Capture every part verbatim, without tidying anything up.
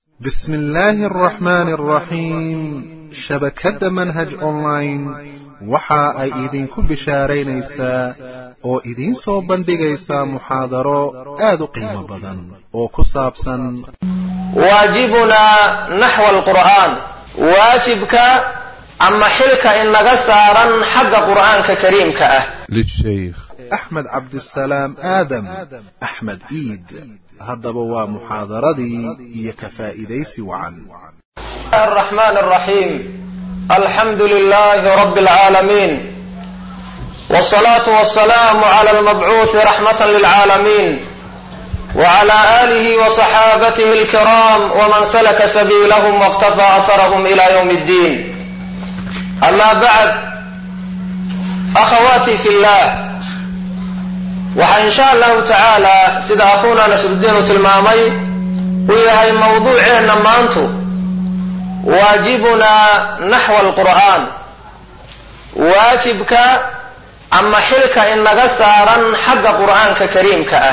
بسم الله الرحمن الرحيم شبكة منهج أونلاين waxa ay idinku bishaaraynaysaa oo idin soo bandhigaysaa muxaadaro aad u qiimo badan oo ku saabsan waajibuna nahwa alqur'aan waajibka ama xilka in naga saaran xagga qur'aanka kariimka ah للشيخ أحمد عبد السلام آدم أحمد إيد haddaba waa muxaadaradii iyo ka faa'iidaysi wacan الرحمن الرحيم الحمد لله رب العالمين والصلاة والسلام على المبعوث رحمة للعالمين وعلى آله وصحابته الكرام ومن سلك سبيلهم واقتفى أثرهم إلى يوم الدين أما بعد أخواتي في الله وإن شاء الله تعالى سيد أخونا نسر الدين تلمامي ويهي موضوعنا ما أنتو واجبنا نحو القرآن واجبك أما حلك إنك سارا حق قرآنك كريمك أه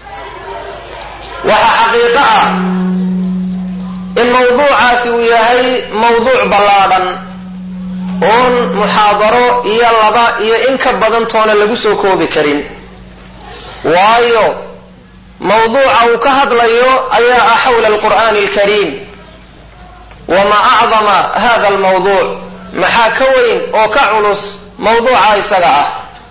وحقيقة الموضوع سويهي موضوع بلادا on محاضرة إيا اللبا إيا إنك بدنتون لقسوكو بكريم waayo mawduuca uu ka hadlayo ayaa xawla alqur'aan alkariim wama a'zama hada almawduuc maxaa ka weyn oo ka culus mawduuca isaga ah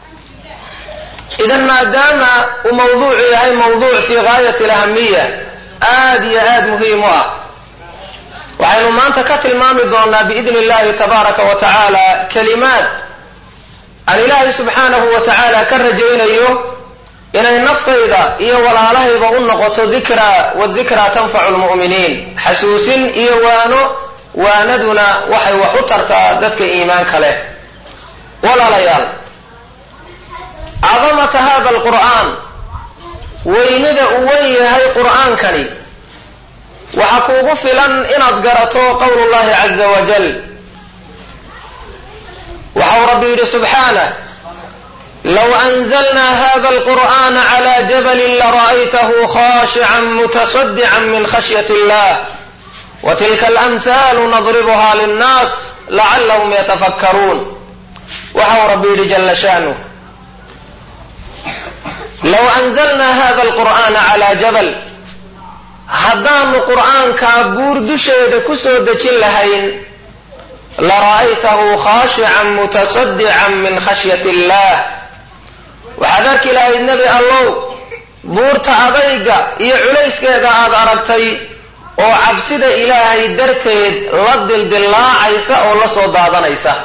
idan maadaama uu mawduucu yahay mawduuc fi gaayati alahamiya aad iyo aad muhiim u ah waxaynu maanta ka tilmaami doonaa biidni illahi tabaaraka wa tacaala kalimaad aan ilaahay subxaanahu wa tacaala ka rajaynayo inay naftayda iyo walaalahayba u noqoto dikra wadikra tanfacu lmu'miniin xasuusin iyo waano waanaduna waxay wax u tartaa dadka iimaanka leh walaalayaal cadamata hada alqur'aan weynida uu weyn yahay qur'aankani waxa kuugu filan inaad garato qowlu llahi caza wajal waxau rabbi yidhi subxaanah لو أنزلنا هذا القرآن على جبل لرأيته خاشعا متصدعا من خشية الله وتلك الأمثال نضربها للناس لعلهم يتفكرون وهو ربي جل شأنه لو أنزلنا هذا القرآن على جبل هدام القرآن كابور دشيد كسود جلهين لرأيته خاشعا متصدعا من خشية الله waxaad arki lahayd nebi allow buurta adayga iyo culayskeeda aad aragtay oo cabsida ilaahay darteed la dildillaacaysa oo la soo daadanaysa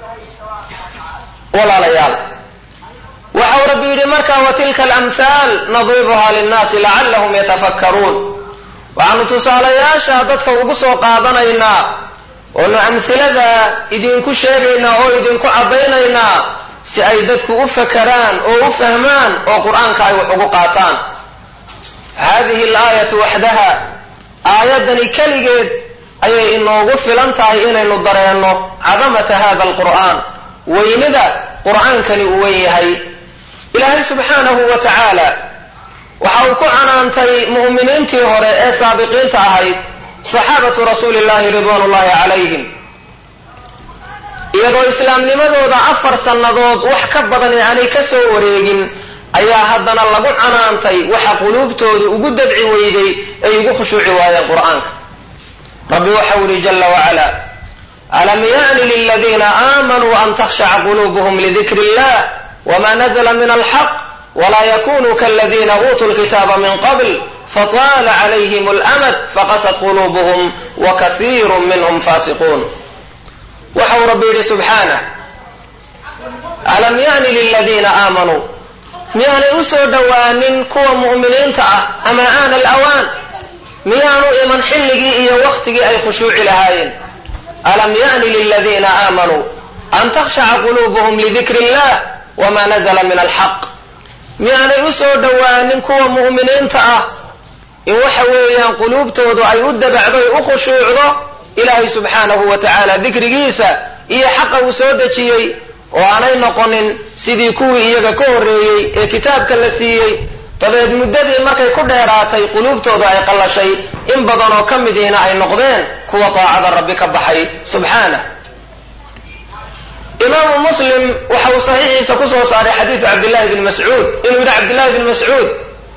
walaalayaal waxau rabbi yidhi markaa watilka alamhaal nadribuhaa linnaasi lacallahum yatafakkaruun waxaanu tusaalayaasha dadka ugu soo qaadanaynaa oonu amhilada idinku sheegaynaa oo idinku caddaynaynaa si ay dadku u fakaraan oo u fahmaan oo qur'aanka ay wax ugu qaataan hadihi alaayatu waxdaha aayadani keligeed ayay inoogu filan tahay inaynu dareenno cadamata hada alqur'aan weynida qur'aankani uu weyn yahay ilaahay subxaanahu wa tacaala waxa uu ku canaantay mu'miniintii hore ee saabiqiinta ahayd saxaabatu rasuuli llahi ridwaan ullahi calayhim iyadoo islaamnimadooda afar sannadood wax ka badan ee aanay ka soo wareegin ayaa haddana lagu canaantay waxa quluubtooda ugu dabci weyday ay ugu khushuuci waayeen qur'aanka rabbi waxau yidhi jalla wacala alam ya'ni liladiina aamanuu an takhshaca quluubuhum lidikri illah wama nazla min alxaq walaa yakunuu kaladiina uutuu lkitaaba min qabl fataala calayhim alamad faqasat quluubuhum wakasiiru minhum faasiquun waxau rabbi yidhi subxaanah alam ya'ni liladiina aamanuu miyaanay u soo dhowaanin kuwa mu'miniinta ah ama aana alawaan miyaanu iman xilligii iyo wakhtigii ay khushuuci lahaayeen alam ya'ni liladiina aamanuu an takhshaca quluubuhum lidikri illah wama nazla min alxaq miyaanay u soo dhowaanin kuwa mu'miniinta ah in waxa weeyaan quluubtoodu ay u dabacdo ay u khushuucdo ilaahay subxaanahu wa tacaala dikrigiisa iyo xaqa uu soo dejiyey oo aanay noqonin sidii kuwii iyaga ka horreeyey ee kitaabka la siiyey dabeed muddadii markay ku dheeraatay quluubtooda ay qallashay in badan oo ka midiina ay noqdeen kuwa taacada rabbi ka baxay subxaanah. imaamu muslim waxa uu saxiixiisa ku soo saaray xadiisu cabdillahi bni mascuud inuu yidhi cabdillahi bni mascuud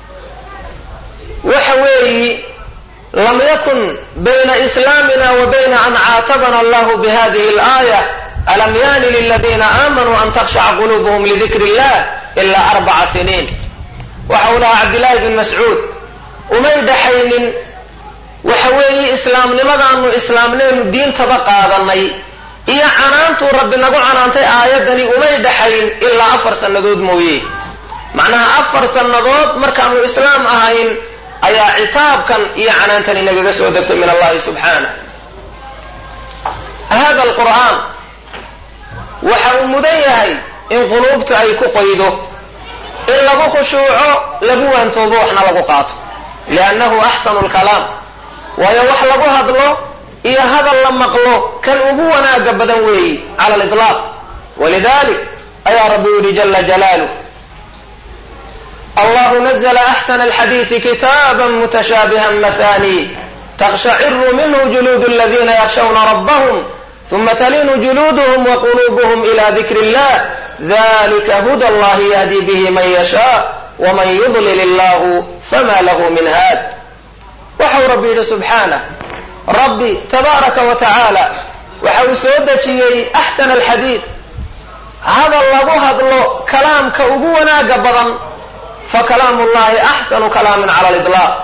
waxa weeyi lam yakun bayna islaamina wa bayna an caatabana allahu bihadihi alaaya alam yani liladiina aamanuu an takhshaca quluubuhum lidikri illah ilaa arbaca siniin. waxa uu lahaa cabdillahi bni mascuud umay dhaxaynin waxa weeye islaamnimadaanu islaamnaynu diintaba qaadanay iyo canaantuu rabbi nagu canaantay aayaddani umay dhaxayn ilaa afar sannadood mooye. macnaha afar sannadood markaanu islaam ahayn ayaa citaabkan iyo canaantani nagaga soo degto min allahi subxaanah. hada alqur'aan waxa uu mudan yahay in quluubtu ay ku qoydo, in lagu khushuuco, lagu waantoobo, waxna lagu qaato, liannahu axsanu lkalaam, waayo wax lagu hadlo iyo hadal la maqlo kan ugu wanaaga badan weeyi cala aliطlaaq. walidalik ayaa rabbi yidhi jala jalaaluh allahu nazla axsana alxadiisi kitaaban mutashaabihan mathani takhshaciru minhu juluudu aladiina yakhshawna rabbahum uma talinu juluuduhum waquluubuhum ila dikri illah dalika huda allahi yahdi bihi man yashaa waman yudlil illahu fama lahu min haad. waxau rabbi yidhi subxaanah, rabbi tabaaraka wa tacaala waxa uu soo dejiyey axsana alxadiid, hadal lagu hadlo kalaamka ugu wanaaga badan, fa kalaamu llahi axsanu kalaamin cala aliطlaaq.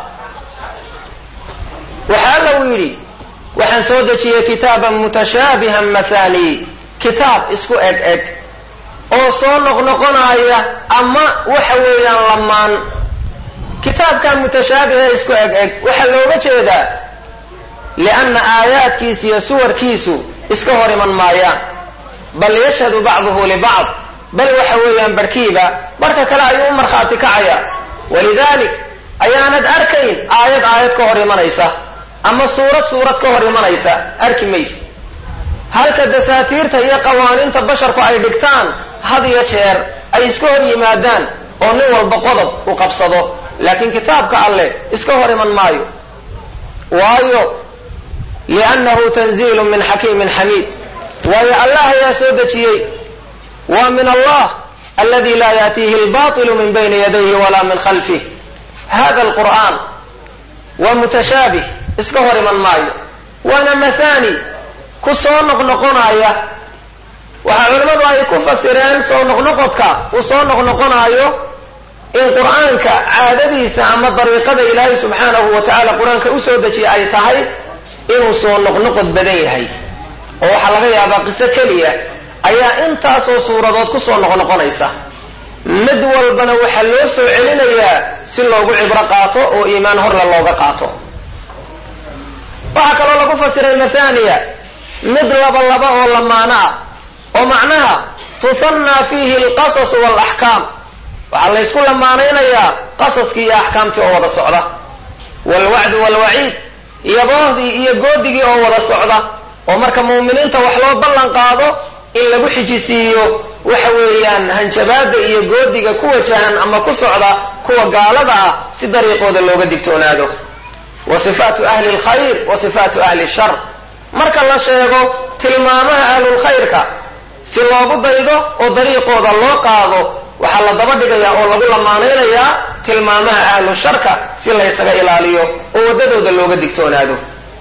waxa alla uu yidhi waxaan soo dejiyey kitaaban mutashaabihan mathani, kitaab isku eg eg oo soo noqnoqonaya ama waxa weeyaan lamaan. kitaabkan mutashaabihe isku eg eg waxaa looga jeedaa lianna aayaadkiisa iyo suwarkiisu iska hor iman maayaan, bal yashhadu bacduhu libacd, bal waxa weeyaan barhkiiba barka kale ayuu u markhaati kacaya. walidalik ayaanad arkayn aayad aayad ka hor imanaysa ama suurad suurad ka hor imanaysa, arki mayse. halka dasaatiirta iyo qawaaniinta basharku ay dhigtaan had iyo jeer ay iska hor yimaadaan oo nin walba qodob u qabsado, laakiin kitaabka alleh iska hor iman maayo. waayo liannahu tanziilu min xakiimin xamiid, waayo allah ayaa soo dejiyey, waa min allah aladi laa yaatiihi albaطilu min bayni yadayhi walaa min khalfih. hada alqur'aan waa mutashaabih, iska hor iman maayo, waana mathani ku soo noqnoqonaya. waxaa culimmadu ay ku fasireen soo noqnoqodka uu soo noqnoqonaayo in qur'aanka caadadiisa ama dariiqada ilaahay subxaanahu wa tacaala qur-aanka u soo dejiyay ay tahay inuu soo noqnoqod badan yahay, oo waxaa laga yaabaa qiso keliya ayaa intaasoo suuradood ku soo noqnoqonaysa. mid walbana waxaa loo soo celinayaa si loogu cibro qaato oo iimaan horle looga qaato. waxaa kaloo lagu fasiray mathaniya mid laba laba oo lamaano ah, oo macnaha tusannaa fiihi alqasas waalaxkaam, waxaa la ysku lamaanaynayaa qasaskii iyo axkaamtii oo wada socda, waalwacdu waalwaciid, iyo boohdii iyo goodigii oo wada socda, oo marka mu'miniinta wax loo ballan qaado in lagu xijisiiyo waxa weeyaan hanjabaada iyo goodiga ku wajahan ama ku socda kuwa gaalada ah si dariiqooda looga digtoonaado. wa sifaatu ahli alkhayr wa sifaatu ahli shar, marka la sheego tilmaamaha ahlulkhayrka si loogu daydo oo dariiqooda loo qaado, waxaa la daba dhigayaa oo lagu lamaanaynayaa tilmaamaha ahlu sharka si laysaga ilaaliyo oo waddadooda looga digtoonaado.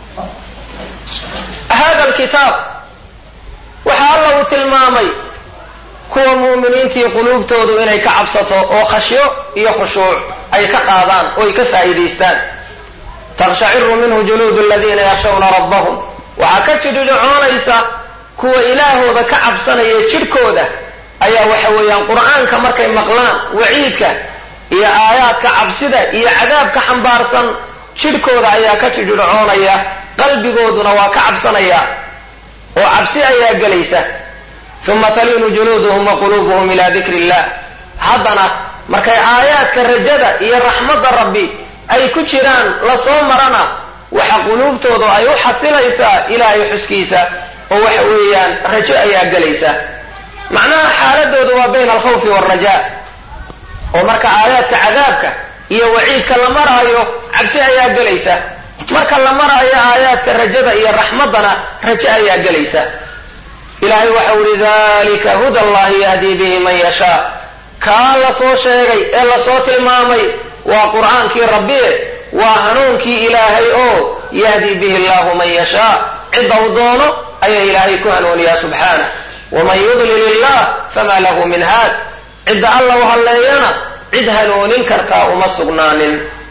hada alkitaab waxaa alla uu tilmaamay kuwa mu'miniintii quluubtoodu inay ka cabsato oo khashyo iyo khushuuc ay ka qaadaan oo ay ka faa'iidaystaan. takhshaciru minhu juluudu aladiina yakhshawna rabbahum, waxaa ka jidhidhicoonaysa kuwa ilaahooda ka cabsanaya jidhkooda ayaa waxa weeyaan qur'aanka markay maqlaan waciidka iyo aayaadka cabsida iyo cadaabka xambaarsan, jidhkooda ayaa ka jidhidhicoonaya, qalbigooduna waa ka cabsanaya oo cabsi ayaa gelaysa. uma talinu juluuduhum wa quluubuhum ila dikri illah, haddana markay aayaadka rajada iyo raxmadda rabbi ay ku jiraan la soo marana waxa quluubtoodu ay u xasilaysaa ilaahay xuskiisa oo waxa weeyaan rajo ayaa gelaysa. macnaha xaaladoodu waa bayna alkhawfi waalrajaa, oo marka aayaadka cadaabka iyo waciidka la maraayo cabsi ayaa gelaysa marka la maraayo aayaadka rajada iyo raxmadana rajo ayaa gelaysa ilaahay waxa uu yidhi dalika huda allahi yahdi bihi man yashaa kaa la soo sheegay ee la soo tilmaamay waa qur'aankii rabbi waa hanuunkii ilaahay oo yahdi bihi allahu man yashaa cidda uu doono ayaa ilaahay ku hanuuniyaa subxaanah waman yudlil illah fama lahu min haad cidda alla u halleeyana cid hanuunin kartaa uma sugnaanin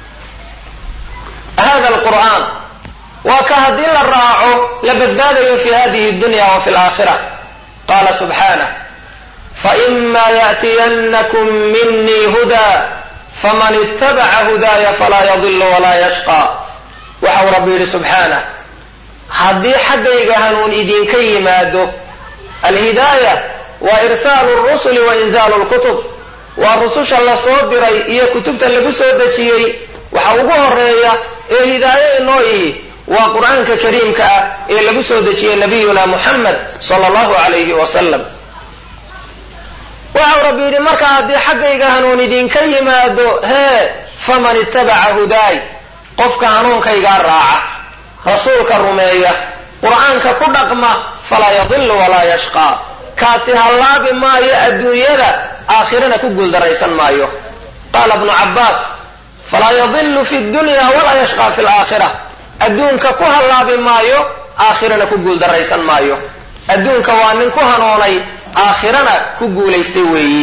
hada alqur'aan waa ka haddii la raaco la badbaadayo fi hadihi dunya wa fi alaakhira qaala subxaanah faima ya'tiyannakum minii hudaa faman ittabaca hudaaya falaa yadilu walaa yashqa waxau rabbi yidhi subxaanah haddii xaggayga hanuun idinka yimaado alhidaaya waa irsaalu rusuli wa inzaalu lkutub waa rususha la soo diray iyo kutubta lagu soo dejiyey waxa ugu horeeya ee hidaaye inoo ihi waa qur'aanka kariimka ah ee lagu soo dejiyey nabiyuna muxamed sala allahu calayhi wasalam waxau rabbi yidhi marka haddii xaggayga hanuun idinka yimaado hee faman ittabaca hudaay qofka hanuunkaygaa raaca rasuulka rumeeya qur'aanka ku dhaqma falaa yadilu walaa yashqaa kaasi hallaabi maayo adduunyada aakhirana ku guuldaraysan maayo qaala ibnu cabbaas falaa yadilu fi dunya walaa yashqaa fi laakhira adduunka ku hallaabi maayo aakhirana ku guuldaraysan maayo adduunka waa nin ku hanuunay aakhirana ku guulaystay weeyi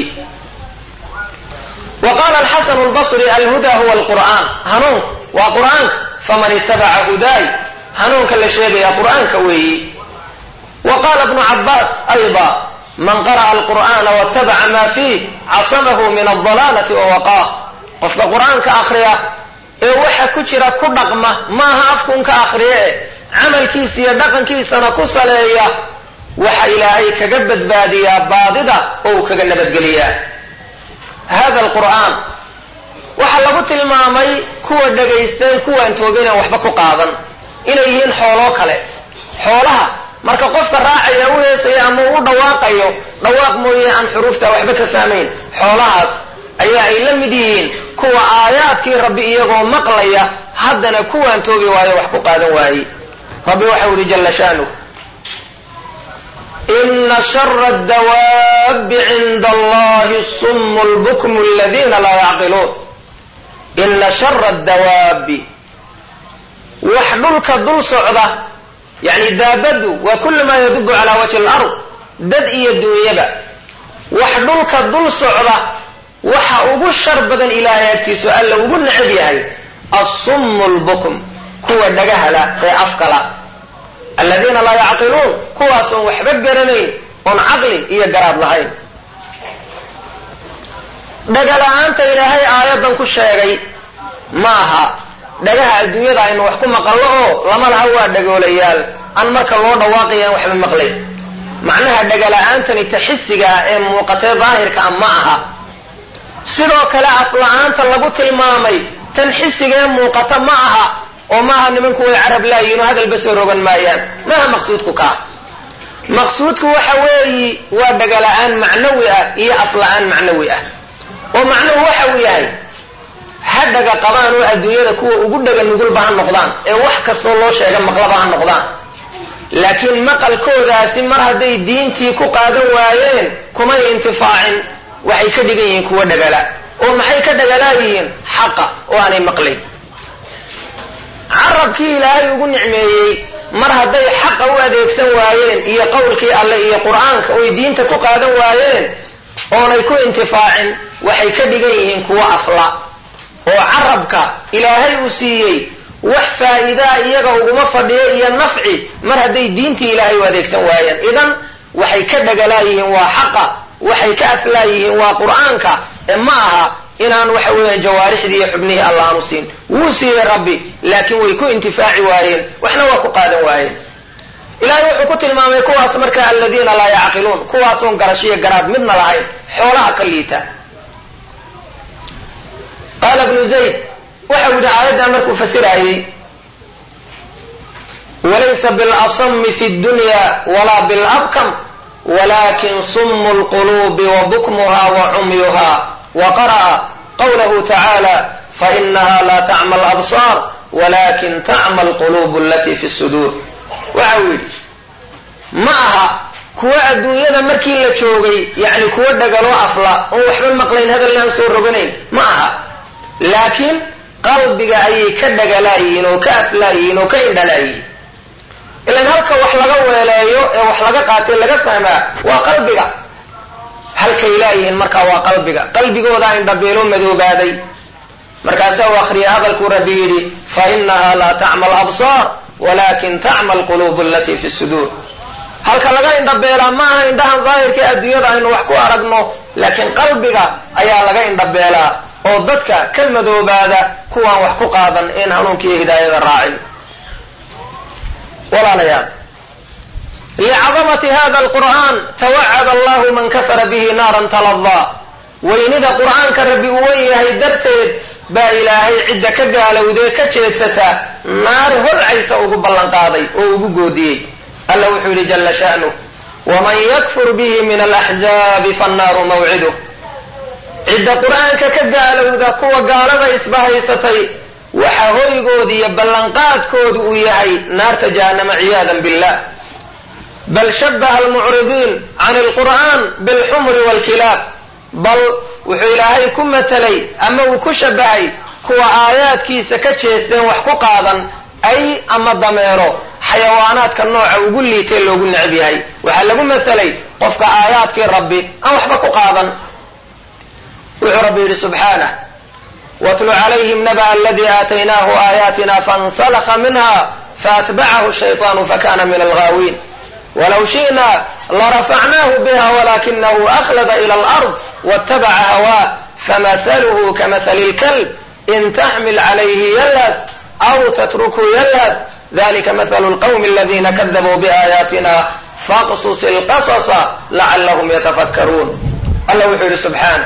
wa qaala alxasanu albasri alhuda huwa alqur'aan hanuunku waa qur'aanka faman ittabaca hudaay hanuunka la sheegaya qur'aanka weeyi wa qaala ibnu cabbaas ayda man qara'a alqur'aana wattabaca maa fiih casamahu min aldalaalati wa waqaah qofka qur'aanka akhriya ee waxa ku jira ku dhaqma maaha afkunka akhriye e camalkiisa iyo dhaqankiisana ku saleeya waxa ilaahay kaga badbaadiyaa baadida oo uu kaga nabadgeliyaa hada alqur'aan waxaa lagu tilmaamay kuwa dhagaysteen kuwaan toobin aan waxba ku qaadan inay yihiin xooloo kale xoolaha marka qofka raacaya u heesaya ama u dhawaaqayo dhawaaq mooye aan xuruufta waxba ka fahmayn xoolahaas ayaa ay la mid yihiin kuwa aayaadkii rabbi iyagoo maqlaya haddana kuwaan toobi waayo wax ku qaadan waaye rabbi waxa uri jalla shaanuh ina shara adawaabi cinda allahi summu lbukmu aladiina laa yacqiluun ina shara adawaabi wax dhulka dul socda yani daabadu waa kullu maa yadubu calaa wajhi alard dad iyo duunyaba wax dhulka dul socda waxa ugu shar badan ilaahay agtiisu alla ugu necab yahay assummu lbukm kuwa dhagahala ee afkala aladiina laa yacqiluun kuwaasoon waxba garanayn oon caqli iyo garaad lahayn dhagala'aanta ilaahay aayaddan ku sheegay maaha dhagaha adduunyada aynu wax ku maqallo oo lama laha waa dhagoolayaal aan marka loo dhawaaqayaan waxba maqlayn macnaha dhagala'aantani taxisiga ah ee muuqatee daahirka ah ma aha sidoo kale afla-aanta lagu tilmaamay tan xisigee muuqata ma aha oo maaha nimanku way carab laayiin oo hadalba soo rogan maayaan maaha maqsuudku kaa maqsuudku waxa weeyi waa dhagala'aan macnawi ah iyo afla-aan macnawi ah oo macnuhu waxa uu yahay ha dhaga qabaan oo adduunyada kuwa ugu dhaga nugulba ha noqdaan ee wax kastoo loo sheega maqlaba ha noqdaan laakiin maqalkoodaasi mar hadday diintii ku qaadan waayeen kumay intifaacin waxay ka dhigan yihiin kuwa dhagala oo maxay ka dhagalaayihiin xaqa oo aanay maqlayn carabkii ilaahay ugu nicmeeyey mar hadday xaqa u adeegsan waayeen iyo qowlkii alle iyo qur'aanka oy diinta ku qaadan waayeen oonay ku intifaacin waxay ka dhigan yihiin kuwa afla oo carabka ilaahay uu siiyey wax faa'iidaa iyaga uguma fadhiyo iyo nafci mar hadday diintii ilaahay u adeegsan waayeen idan waxay ka dhagalaayihiin waa xaqa waxay ka aflaayihiin waa qur'aanka ee ma aha inaan waxa weeyaan jawaarixdii iyo xubnihii alla aanu siin wuu siiyey rabbi laakiin way ku intifaaci waayeen waxna waa ku qaadan waayeen ilaahay wuxuu ku tilmaamay kuwaas marka aladiina laa yacqiluun kuwaasoon garashiyo garaad midna lahayn xoolaha ka liita qaala ibnu zayd waxa uu yidhi aayaddan markuu fasirayey walaysa bilasami fi dunya walaa bilabkam walakin sumu lquluubi wa bukmuha wa cumyuha wa qara'a qawlahu tacaala fainaha la tacma alabsaar walakin tacma alquluub alatii fi suduur. waxa uu yidhi ma aha kuwa adduunyada markii la joogay yani kuwa dhagaloo afla oo waxba maqlayn hadallaan soo roganayn ma aha, laakiin qalbiga ayay ka dhagalaayihiin oo ka aflaayihiin oo ka indhalaayihiin. ilan halka wax laga weeleeyo ee wax laga qaatay laga fahmaa waa qalbiga. halkay laayihiin markaa waa qalbiga, qalbigoodaa indhabeelo madoobaaday. markaasaa u akriyay hadalkuu rabbi yidhi fainaha la tacma alabsaar walakin tacma alquluub alatii fi suduur. halka laga indhabeelaa ma aha indhahan daahirka adduunyada aynu wax ku aragno, laakiin qalbiga ayaa laga indhabeelaa oo dadka ka madoobaada kuwaan wax ku qaadan een hanuunkiiyo hidaayada raacin. walaalayaal, licadamati hada alqur'aan tawacada allahu man kafara bihi naaran taladaa. weynida qur'aanka rabbi uu wen yahay darteed baa ilaahay cidda ka gaalowdee ka jeedsata naar holcaysa ugu ballanqaaday oo ugu goodiyey. alla wuxuu yidhi jalla sha'nuh waman yakfur bihi min alaxzaabi fannaaru mawciduh. cidda qur'aanka ka gaalowda kuwa gaalada isbahaysatay waxa hoygooda iyo ballanqaadkoodu uu yahay naarta jahannama ciyaadan billah. bal shabaha almucridiin can alqur'aan bilxumri waalkilaab. bal wuxuu ilaahay ku matelay ama uu ku shabahay kuwa aayaadkiisa ka jeesteen wax ku qaadan ay ama dameero, xayawaanaadka nooca ugu liitay loogu necab yahay. waxaa lagu masalay qofka aayaadkii rabbi aan waxba ku qaadan. wuxuu rabbi yidhi subxaanah watlu calayhim naba aladii aataynaahu aayaatina fansalakha minha faatbacahu shayطaanu fakana min alghaawiin. walow shi'na larafacnaahu biha walakinahu akhlada ila alard waatabaca hawaa famahaluhu kamahali lkalb in taxmil calayhi yalhas aw tatruku yalhas dalika mathalu lqawmi aladina kadabuu biaayaatina faqsus ilqasasa lacalahum yatafakkaruun. alla wuxuu yidhi subxaanah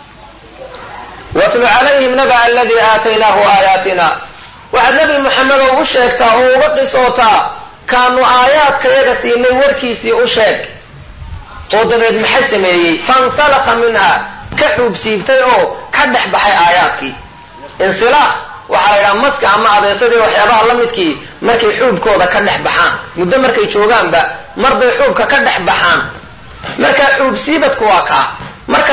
watlu calayhim naba aladii aataynaahu aayaatina. waxaad nebi moxamedow u sheegtaa oo uga qisootaa kaanu aayaadkayaga siinay warkiisii u sheeg. oo dabeed maxay sameeyey? fansalakha minha, ka xuubsiibtay oo ka dhex baxay aayaadkii. insilaakh waxaa la yidhaha maska ama abeesadii waxyaabaha la midkii markay xuubkooda ka dhex baxaan, muddo markay joogaanba marbay xuubka ka dhex baxaan. markaa xuubsiibadku waa kaa marka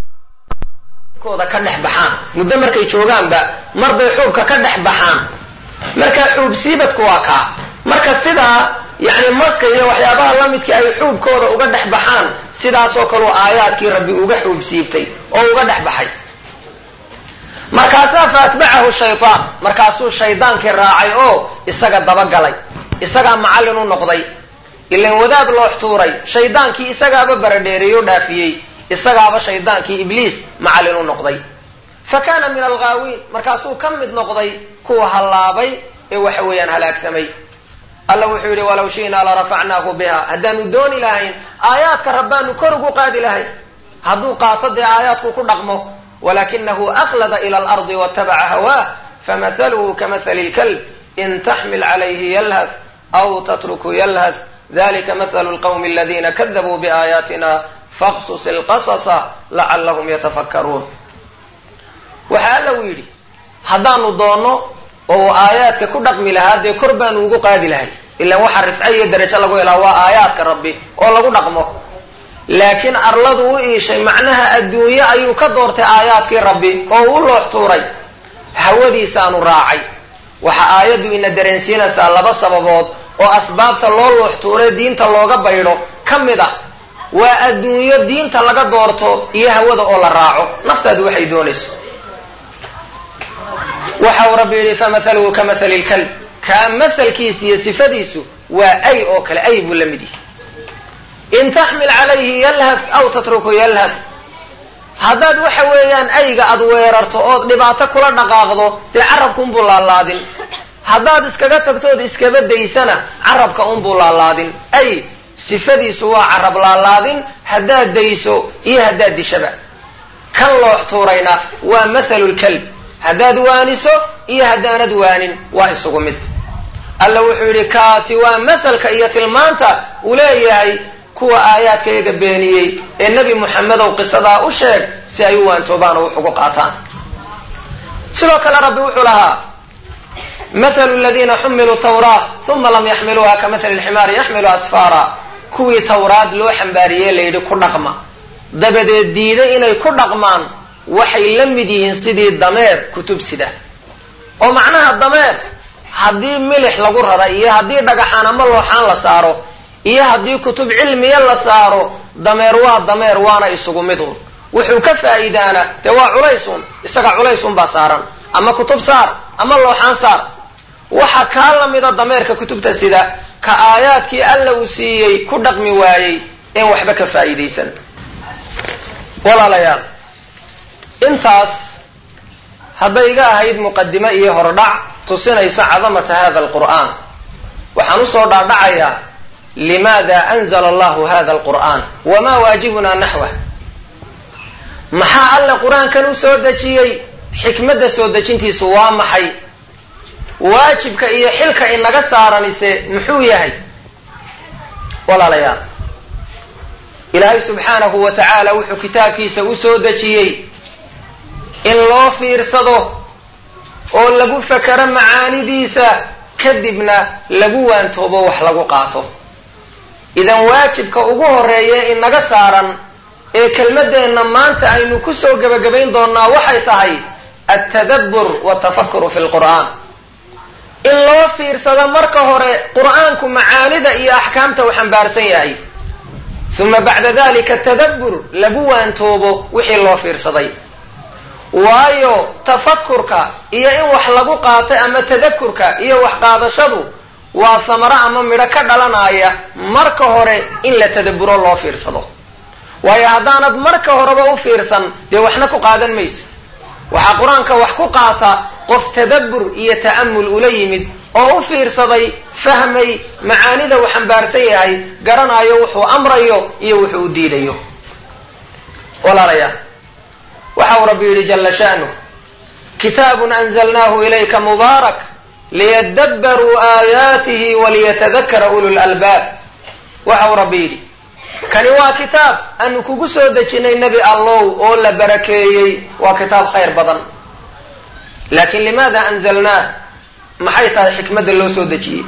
kooda ka dhex baxaan, muddo markay joogaanba marbay xuubka ka dhex baxaan. markaa xuubsiibadku waa kaa marka sidaa yani maska iyo waxyaabaha la midkii ay xuubkooda uga dhex baxaan, sidaasoo kaleu aayaadkii rabbi uga xuubsiibtay oo uga dhex baxay. markaasaa faatbacahu shaytaan, markaasuu shaydaankii raacay oo isaga dabagalay, isagaa macallin u noqday. ilan wadaad loox tuuray, shaydaankii isagaaba baradheereey oo dhaafiyey, isagaaba shaydaankii ibliis macallin u noqday. fa kaana min alghaawiin, markaasuu ka mid noqday kuwa hallaabay ee waxa weeyaan halaagsamay. alla wuxuu yidhi walow shi'naa larafacnaahu biha. haddaanu dooni lahayn aayaadka rabbaanu kor ugu qaadi lahayn. hadduu qaato dee aayaadku ku dhaqmo. walakinahu akhlada ila alardi waatabaca hawaah famahaluhu kamahali lkalb in taxmil calayhi yalhas aw tatruku yalhas dalika mathalu lqawmi aladina kadabuu biaayaatina faqsus ilqasasa lacalahum yatafakkaruun. waxa alla uu yidhi haddaanu doonno oo aayaadka ku dhaqmi lahaa dee kor baanu ugu qaadi lahay. ilaan waxa rifco iyo darajo lagu helaa waa aayaadka rabbi oo lagu dhaqmo. laakiin arladu u iishay macnaha adduunye ayuu ka doortay aayaadkii rabbi oo u loox tuuray, hawadiisaanu raacay. waxa aayaddu ina dareensiinaysaa laba sababood oo asbaabta loo loox tuuray diinta looga baydho ka mid ah. waa adduunyo diinta laga doorto iyo hawada oo la raaco naftaadu waxay doonayso. waxa uu rabbi yidhi famahaluhu kamahali lkalb. kaa mahalkiisa iyo sifadiisu waa ay oo kale, ay buu la mid yahay. in taxmil calayhi yalhas aw tatruku yalhas. haddaad waxa weeyaan ayga aad weerarto ood dhibaato kula dhaqaaqdo dee carabka unbuu laalaadin. haddaad iskaga tagtood iskaba daysana carabka unbuu laalaadin. ay sifadiisu waa carab laalaadin haddaad dayso iyo haddaad dishaba. kan loox tuurayna waa mathalu lkalb. haddaad waaniso iyo haddaanad waanin waa isugu mid. alla wuxuu yidhi kaasi waa masalka iyo tilmaanta uu leeyahay kuwa aayaadkayaga beeniyey ee nebi moxamedow qisadaa u sheeg si ay u waantoobaan oo wax ugu qaataan. sidoo kale rabbi wuxuu lahaa mathalu aladiina xumiluu tawraat uma lam yaxmiluuha ka mathali lximaari yaxmilu asfaara, kuwii tawraad loo xambaariyey layidhi ku dhaqma dabadeed diiday inay ku dhaqmaan waxay la mid yihiin sidii dameer kutub sida. oo macnaha dameer haddii milix lagu rara iyo haddii dhagaxaan ama looxaan la saaro iyo haddii kutub cilmiya la saaro, dameer waa dameer waana isugu midun. wuxuu ka faa'iidaana dee waa culaysun, isaga culaysun baa saaran, ama kutub saar ama looxaan saar. waxa kaa la mida dameerka kutubta sida ka aayaadkii alla uu siiyey ku dhaqmi waayey in waxba ka faa'iidaysan. walaalayaal, intaas hadday iga ahayd muqadimo iyo hordhac tusinaysa cadamata hada alqur'aan, waxaan usoo dhaadhacayaa limaada anzala allahu hada alqur'aan wamaa waajibunaa naxwah. maxaa alle qur-aankan u soo dejiyey? xikmadda soo dejintiisu waa maxay? waajibka iyo xilka inaga saaranise muxuu yahay? walaalayaal, ilaahay subxaanahu wa tacaala wuxuu kitaabkiisa u soo dejiyey in loo fiirsado oo lagu fakero macaanidiisa, kadibna lagu waantoobo wax lagu qaato. idan waajibka ugu horeeya inaga saaran ee kelmadeenna maanta aynu ku soo gebagabayn doonnaa waxay tahay altadabbur watafakuru fi lqur'aan. in loo fiirsado marka hore qur'aanku macaanida iyo axkaamta uu xambaarsan yahay, uma bacda dalika tadabbur lagu waantoobo wixii loo fiirsaday. waayo tafakurka iyo in wax lagu qaatay ama tadakurka iyo wax qaadashadu waa samaro ama midho ka dhalanaya marka hore in la tadabburo loo fiirsado. waayo haddaanad marka horeba u fiirsan dee waxna ku qaadan mayso. waxaa qur-aanka wax ku qaata qof tadabbur iyo ta'amul ula yimid oo u fiirsaday, fahmay macaanida uu xambaarsan yahay, garanayo wuxuu amrayo iyo wuxuu u diidayo. walaalayaal, waxa uu rabbi yidhi jalla sha'nuh kitaabun anzalnaahu ilayka mubaarak liyadabbaruu aayaatihi waliyatadakara ulul albaab. waxa uu rabbi yidhi kani waa kitaab aanu kugu soo dejinay nebi allow oo la barakeeyey, waa kitaab khayr badan. laakiin limaada anzalnaah? maxay tahay xikmadda loo soo dejiyey?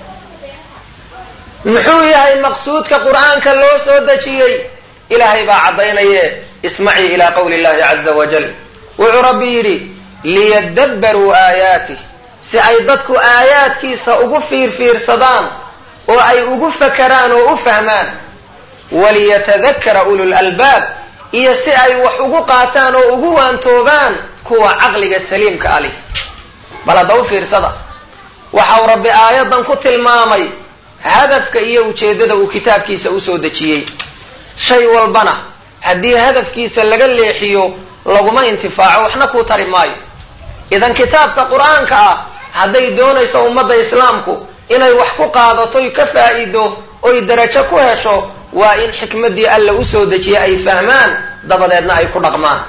muxuu yahay maqsuudka qur'aanka loo soo dejiyey? ilaahay baa caddaynaye ismacii ilaa qawli illahi caza wajal. wuxuu rabbi yidhi liyadabbaruu aayaatih, si ay dadku aayaadkiisa ugu fiirfiirsadaan oo ay ugu fakaraan oo u fahmaan. waliyatadakara ulul albaab, iyo si ay wax ugu qaataan oo ugu waantoobaan kuwa caqliga saliimka alih. bal hadda u fiirsada, waxau rabbi aayaddan ku tilmaamay hadafka iyo ujeeddada uu kitaabkiisa u soo dejiyey. shay walbana haddii hadafkiisa laga leexiyo laguma intifaaco, waxna kuu tari maayo. idan kitaabka qur-aanka ah hadday doonayso ummadda islaamku inay wax ku qaadato oy ka faa'iido oy darajo ku hesho, waa in xikmaddii alla u soo dejiyey ay fahmaan, dabadeedna ay ku dhaqmaan.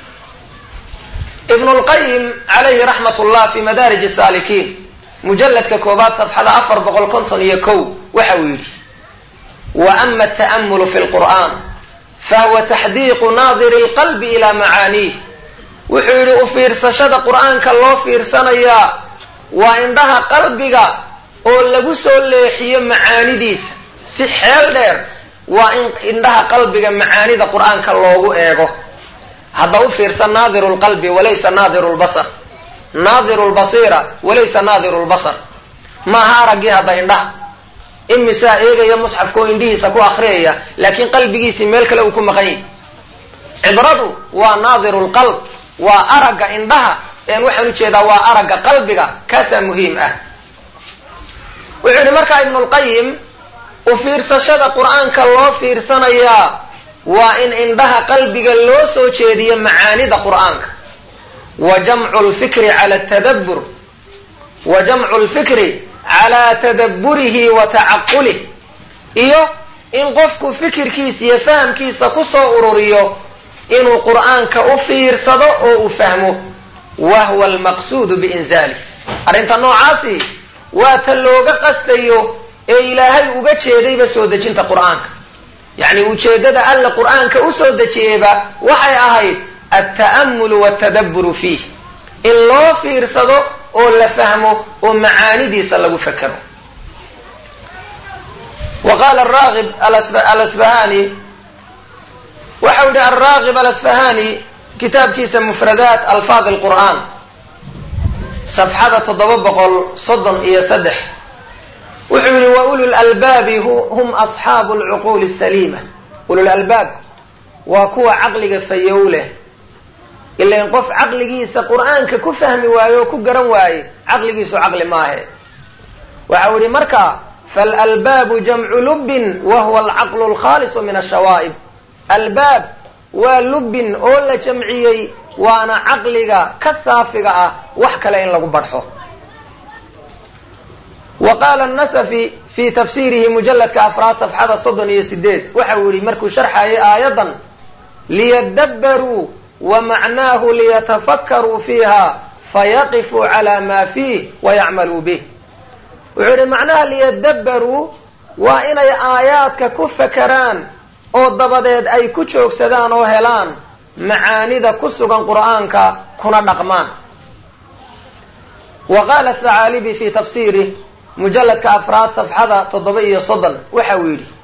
ibnu lqayim calayhi raxmat ullah fi madaarij saalikiin mujalladka koobaad safxada afar boqol konton iyo kow waxa uu yidhi wa ama ata'amulu fi lqur'aan fahuwa taxdiiqu naadiri lqalbi ilaa macaaniih. wuxuu yidhi u fiirsashada qur'aanka loo fiirsanayaa waa indhaha qalbiga oo lagu soo leexiyo macaanidiisa si xeel dheer. waa in indhaha qalbiga macaanida qur'aanka loogu eego. hadda u fiirsan naadiru lqalbi walaysa naadiru lbasar, naadiru lbasiira walaysa naadiru lbasar. maaha araggii hadda indhaha, imisaa eegaya musxafka oo indhihiisa ku akriyaya laakiin qalbigiisii meel kale uu ku maqan yahy. cibradu waa naadiru lqalb, waa aragga indhaha, een waxaan ujeedaa waa aragga qalbiga, kaasaa muhiim ah. wuxuu yidhi markaa ibnu lqayim u fiirsashada qur'aanka loo fiirsanayaa waa in indhaha qalbiga loo soo jeediyo macaanida qur'aanka. wa jamcu lfikri cala tadabbur wa jamcu lfikri calaa tadabburihi wa tacaqulih, iyo in qofku fikirkiisa iyo fahamkiisa ku soo ururiyo inuu qur'aanka u fiirsado oo u fahmo. wa huwa almaqsuudu biinzaalih. arrinta noocaasi waa ta looga qastayo ee ilaahay uga jeedayba soo dejinta qur'aanka. yacni ujeeddada alla qur'aanka u soo dejiyeyba waxay ahayd alta'amulu waltadabburu fiih, in loo fiirsado oo la fahmo oo macaanidiisa lagu fekero. wa qaala araagib alasfahani, waxau yihi alraagib alasfahani kitaabkiisa mufradaat alfaad alqur'aan safxada toddoba boqol soddon iyo saddex wuxuu yihi wa ulu lalbaabi hum asxaabu alcuquuli asaliima. ululalbaab waa kuwa caqliga fayow leh. ilain qof caqligiisa qur'aanka ku fahmi waaye oo ku garan waaye caqligiisu caqli maahe. waxau yihi marka faalalbaabu jamcu lubbin wa huwa alcaqlu alkhaalisu min ashawaa'ib. albaab waa lubbin oo la jamciyey, waana caqliga ka saafiga ah wax kale in lagu barxo. wa qaala nasafi fii tafsiirihi mujalladka afraad safxada soddon iyo sideed waxa uu yihi markuu sharxayay aayadan liyadabbaruu wa macnaahu liyatafakkaruu fiiha fayaqifuu calaa maa fiih wayacmaluu bih. wuxuu yihi macnaha liyadabbaruu waa inay aayaadka ku fakeraan oo dabadeed ay ku joogsadaan oo helaan macaanida ku sugan qur'aanka kuna dhaqmaan. wa qaala athacaalibi fii tafsiirih mujalladka afraad safxada toddoba iyo soddon waxa uu yidhi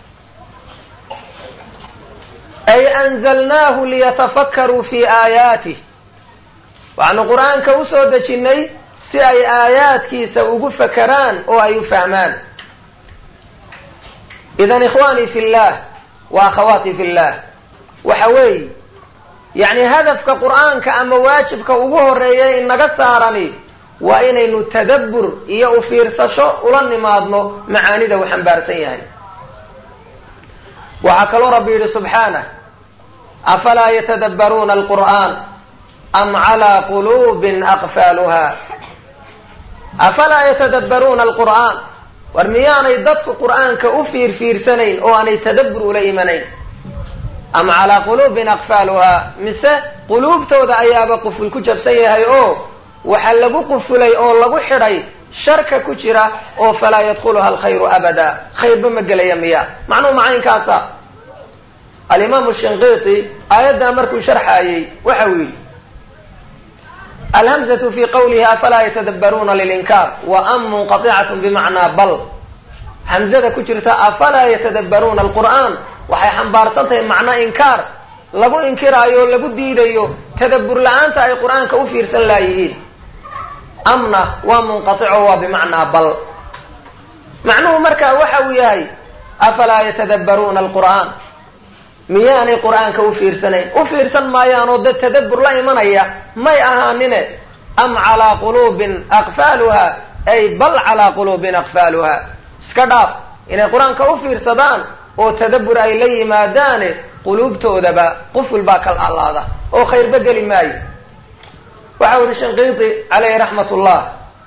ay anzalnaahu liyatafakkaruu fii aayaatih. waxaanu qur'aanka usoo dejinnay si ay aayaadkiisa ugu fakeraan oo ay u fahmaan. idan ikhwaanii fi llah wa akhawaati fi llah, waxa weeye yacni hadafka qur'aanka ama waajibka ugu horeeya inaga saarani waa inaynu tadabbur iyo u fiirsasho ula nimaadno macaanida uu xambaarsan yahay. waxaa kaloo rabbi yidhi subxaanah afalaa yatadabbaruuna alqur'aan am calaa quluubin aqfaaluha. afalaa yatadabbaruuna alqur'aan, war miyaanay dadku qur'aanka u fiirfiirsanayn oo aanay tadabbur ula imanayn? am calaa quluubin aqfaaluha, mise quluubtooda ayaaba quful ku jabsan yahay oo waxa lagu qufulay oo lagu xidhay sharka ku jira oo falaa yadkhuluha alkhayru abada, khayrba ma gelaya miya? macnuhu macaynkaasa. alimaamu shinqiiti aayaddaa markuu sharxaayey waxa uu yidhi alhamzatu fi qawlihi afalaa yatadabbaruuna lilinkaar wa am munqaticatun bimacnaa bal. hamzada ku jirta afalaa yatadabbaruuna alqur'aan waxay xambaarsan tahay macno inkaar, lagu inkiraayo o lagu diidayo tadabbur la-aanta ay qur'aanka u fiirsan laayihiin. amna waa munqatico waa bimacnaa bal. macnuhu markaa waxa uu yahay afalaa yatadabbaruuna alqur'aan, miyaanay qur'aanka u fiirsanayn? u fiirsan maayaanoo dad tadabbur la imanaya may ahaanine. am calaa quluubin aqfaaluha ay bal calaa quluubin aqfaaluha. iska dhaaf inay qur-aanka u fiirsadaan oo tadabbur ay la yimaadaane quluubtoodaba quful baa kal allaada oo khayrba geli maayo. waxa uu yihi shinqiiti calayhi raxmat ullah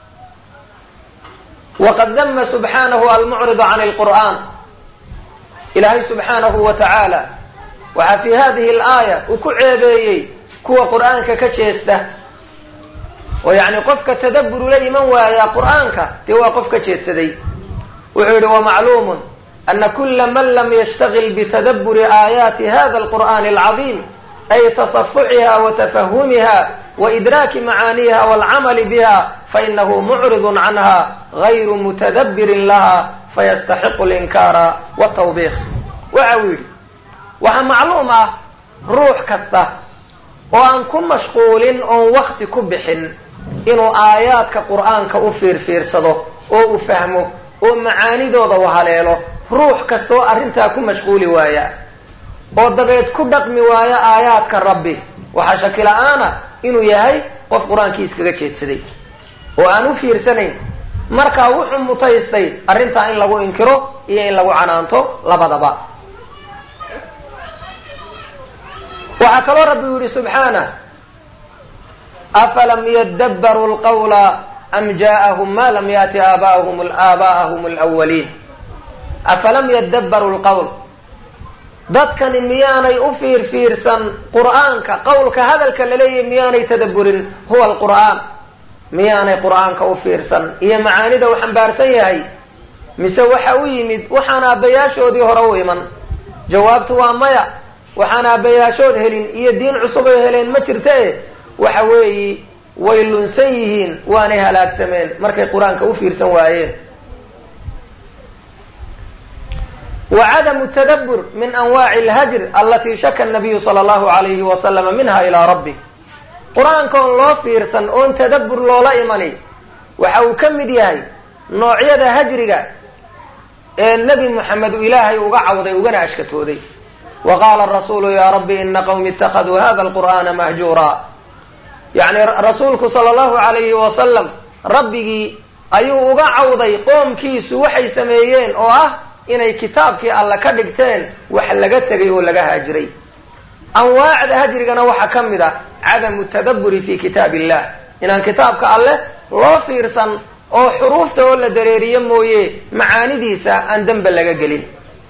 waqad dama subxaanahu almucridu can alqur'aan. ilaahay subxaanahu wa tacaala waxaa fii hadihi alaaya uu ku ceebeeyey kuwa qur'aanka ka jeesta oo yacni qofka tadabbur ula iman waaya qur'aanka dee waa qof ka jeedsaday. wuxuu yihi wamacluumun ana kula man lam yashtagil bitadabburi aayaati hada alqur'aani alcadiim ay tasafuxiha wa tafahumiha wa idraaki macaaniha waalcamali biha fainahu mucridun canha gayru mutadabbirin laha fayastaxiqu alinkaara watawbiikh. waxa uu yidhi waxaa macluum ah ruux kasta oo aan ku mashquulin oon wakti ku bixin inuu aayaadka qur'aanka u fiirfiirsado oo u fahmo oo macaanidooda u haleelo. ruux kastaoo arrintaa ku mashquuli waaya oo dabeed ku dhaqmi waaya aayaadka rabbi, waxaa shaki la-aana inuu yahay qof qur-aankii iskaga jeedsaday oo aan u fiirsanayn. markaa wuxuu mutaystay arrintaa in lagu inkiro iyo in lagu canaanto labadaba. waxaa kaloo rabbi u yihi subxaanah afalam yadabbaruu lqawla am ja'ahum ma lam yaati aabaahum aabaa'ahum alawaliin. afalam yadabbaruu lqawl, dadkani miyaanay u fiirfiirsan qur'aanka, qowlka hadalka laleeyahay miyaanay tadabburin huwa alqur'aan, miyaanay qur'aanka u fiirsan iyo macaanida uu xambaarsan yahay? mise waxa u yimid waxaan aabbayaashoodii hore u iman? jawaabtu waa maya. waxaan aabbayaashood helin iyo diin cusub ay heleen ma jirta e waxa weeyi way lunsan yihiin waanay halaagsameen markay qur-aanka u fiirsan waayeen. وعدم التدبر من أنواع الهجر التي شك النبي صلى الله عليه وسلم منها إلى ربه. قرآن كون لو فيرسن اون تدبر لو لا إيماني وحاو كمد ياهي نوعية هجرك النبي محمد إلهي وقعوضي وقنا أشكتودي. وقال الرسول يا ربي إن قوم اتخذوا هذا القرآن مهجورا. يعني رسولك صلى الله عليه وسلم ربي أيو وقعوضي قوم كيس وحي سميين أو أه inay kitaabkii alla ka dhigteen wax laga tegay oo laga haajiray. anwaacda hajrigana waxa kamid ah cadamu tadabburi fi kitaabillah, inaan kitaabka alle loo fiirsan oo xuruufta oo la dareeriyo mooye macaanidiisa aan damba laga gelin.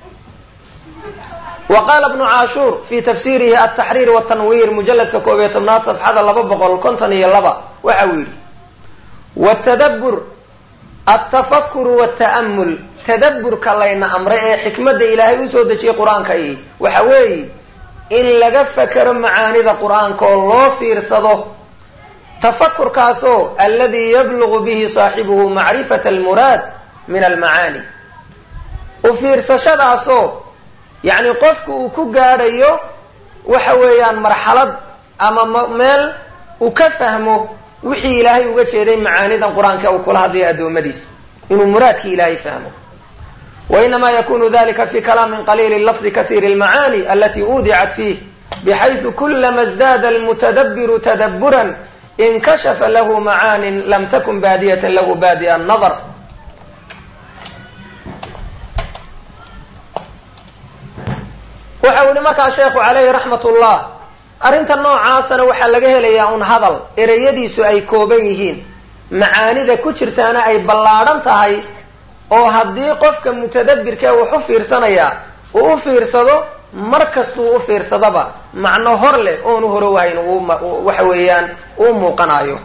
وقال ابن عاشور في تفسيره التحرير والتنوير مجلد كوبيت الناس صفحة لبا بقول كنتني لبا وعويل. والتدبر التفكر والتأمل. تدبر كلينا أمره حكمة إلهي وسودة شيء قرآن كأي وحوي إن لقى فكر معاني ذا قرآن كالله في رصده. تفكر كاسو الذي يبلغ به صاحبه معرفة المراد من المعاني. وفي رصشد عصو يعني قفك وكجاريو وحويان مرحلة أما مال وكفهمه وحي إلهي وجه معاني ذا قرآن كأو كل هذه أدو مديس إنه مرادك إلهي فهمه. وإنما يكون ذلك في كلام قليل اللفظ كثير المعاني التي أودعت فيه، بحيث كلما ازداد المتدبر تدبرا انكشف له معان لم تكن بادية له بادئ النظر. وحاول مكا شيخ عليه رحمة الله أرنت النوع عاصنا وحلقه ليا أن هذل إريدي سؤي كوبيهين معاني ذا كترتانا أي بلاران تهي oo haddii qofka mutadabbirka wuxuu fiirsanaya oo u fiirsado markastuu u fiirsadaba macno hor leh oonu hore wahayn waxa weeyaan uu muuqanayo.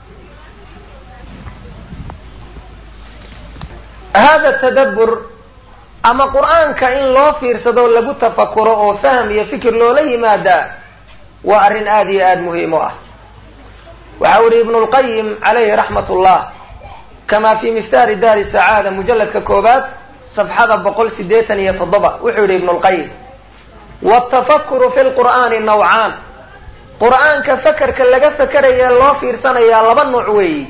هذا التدبر أما قرآن كإن لو fiirsado lagu tafakuro oo faham iyo fikir loola yimaada waa arrin aad iyo aad muhiim u ah. waxa uu ibn al-Qayyim alayhi rahmatullah كما في مفتار دار السعادة مجلد ككوبات صفحة بقول سديتا يتضبع وحوري ابن القيم. والتفكر في القرآن نوعان. قرآن كفكر كاللقى فكر يا الله في رسانة يا الله بنعوي.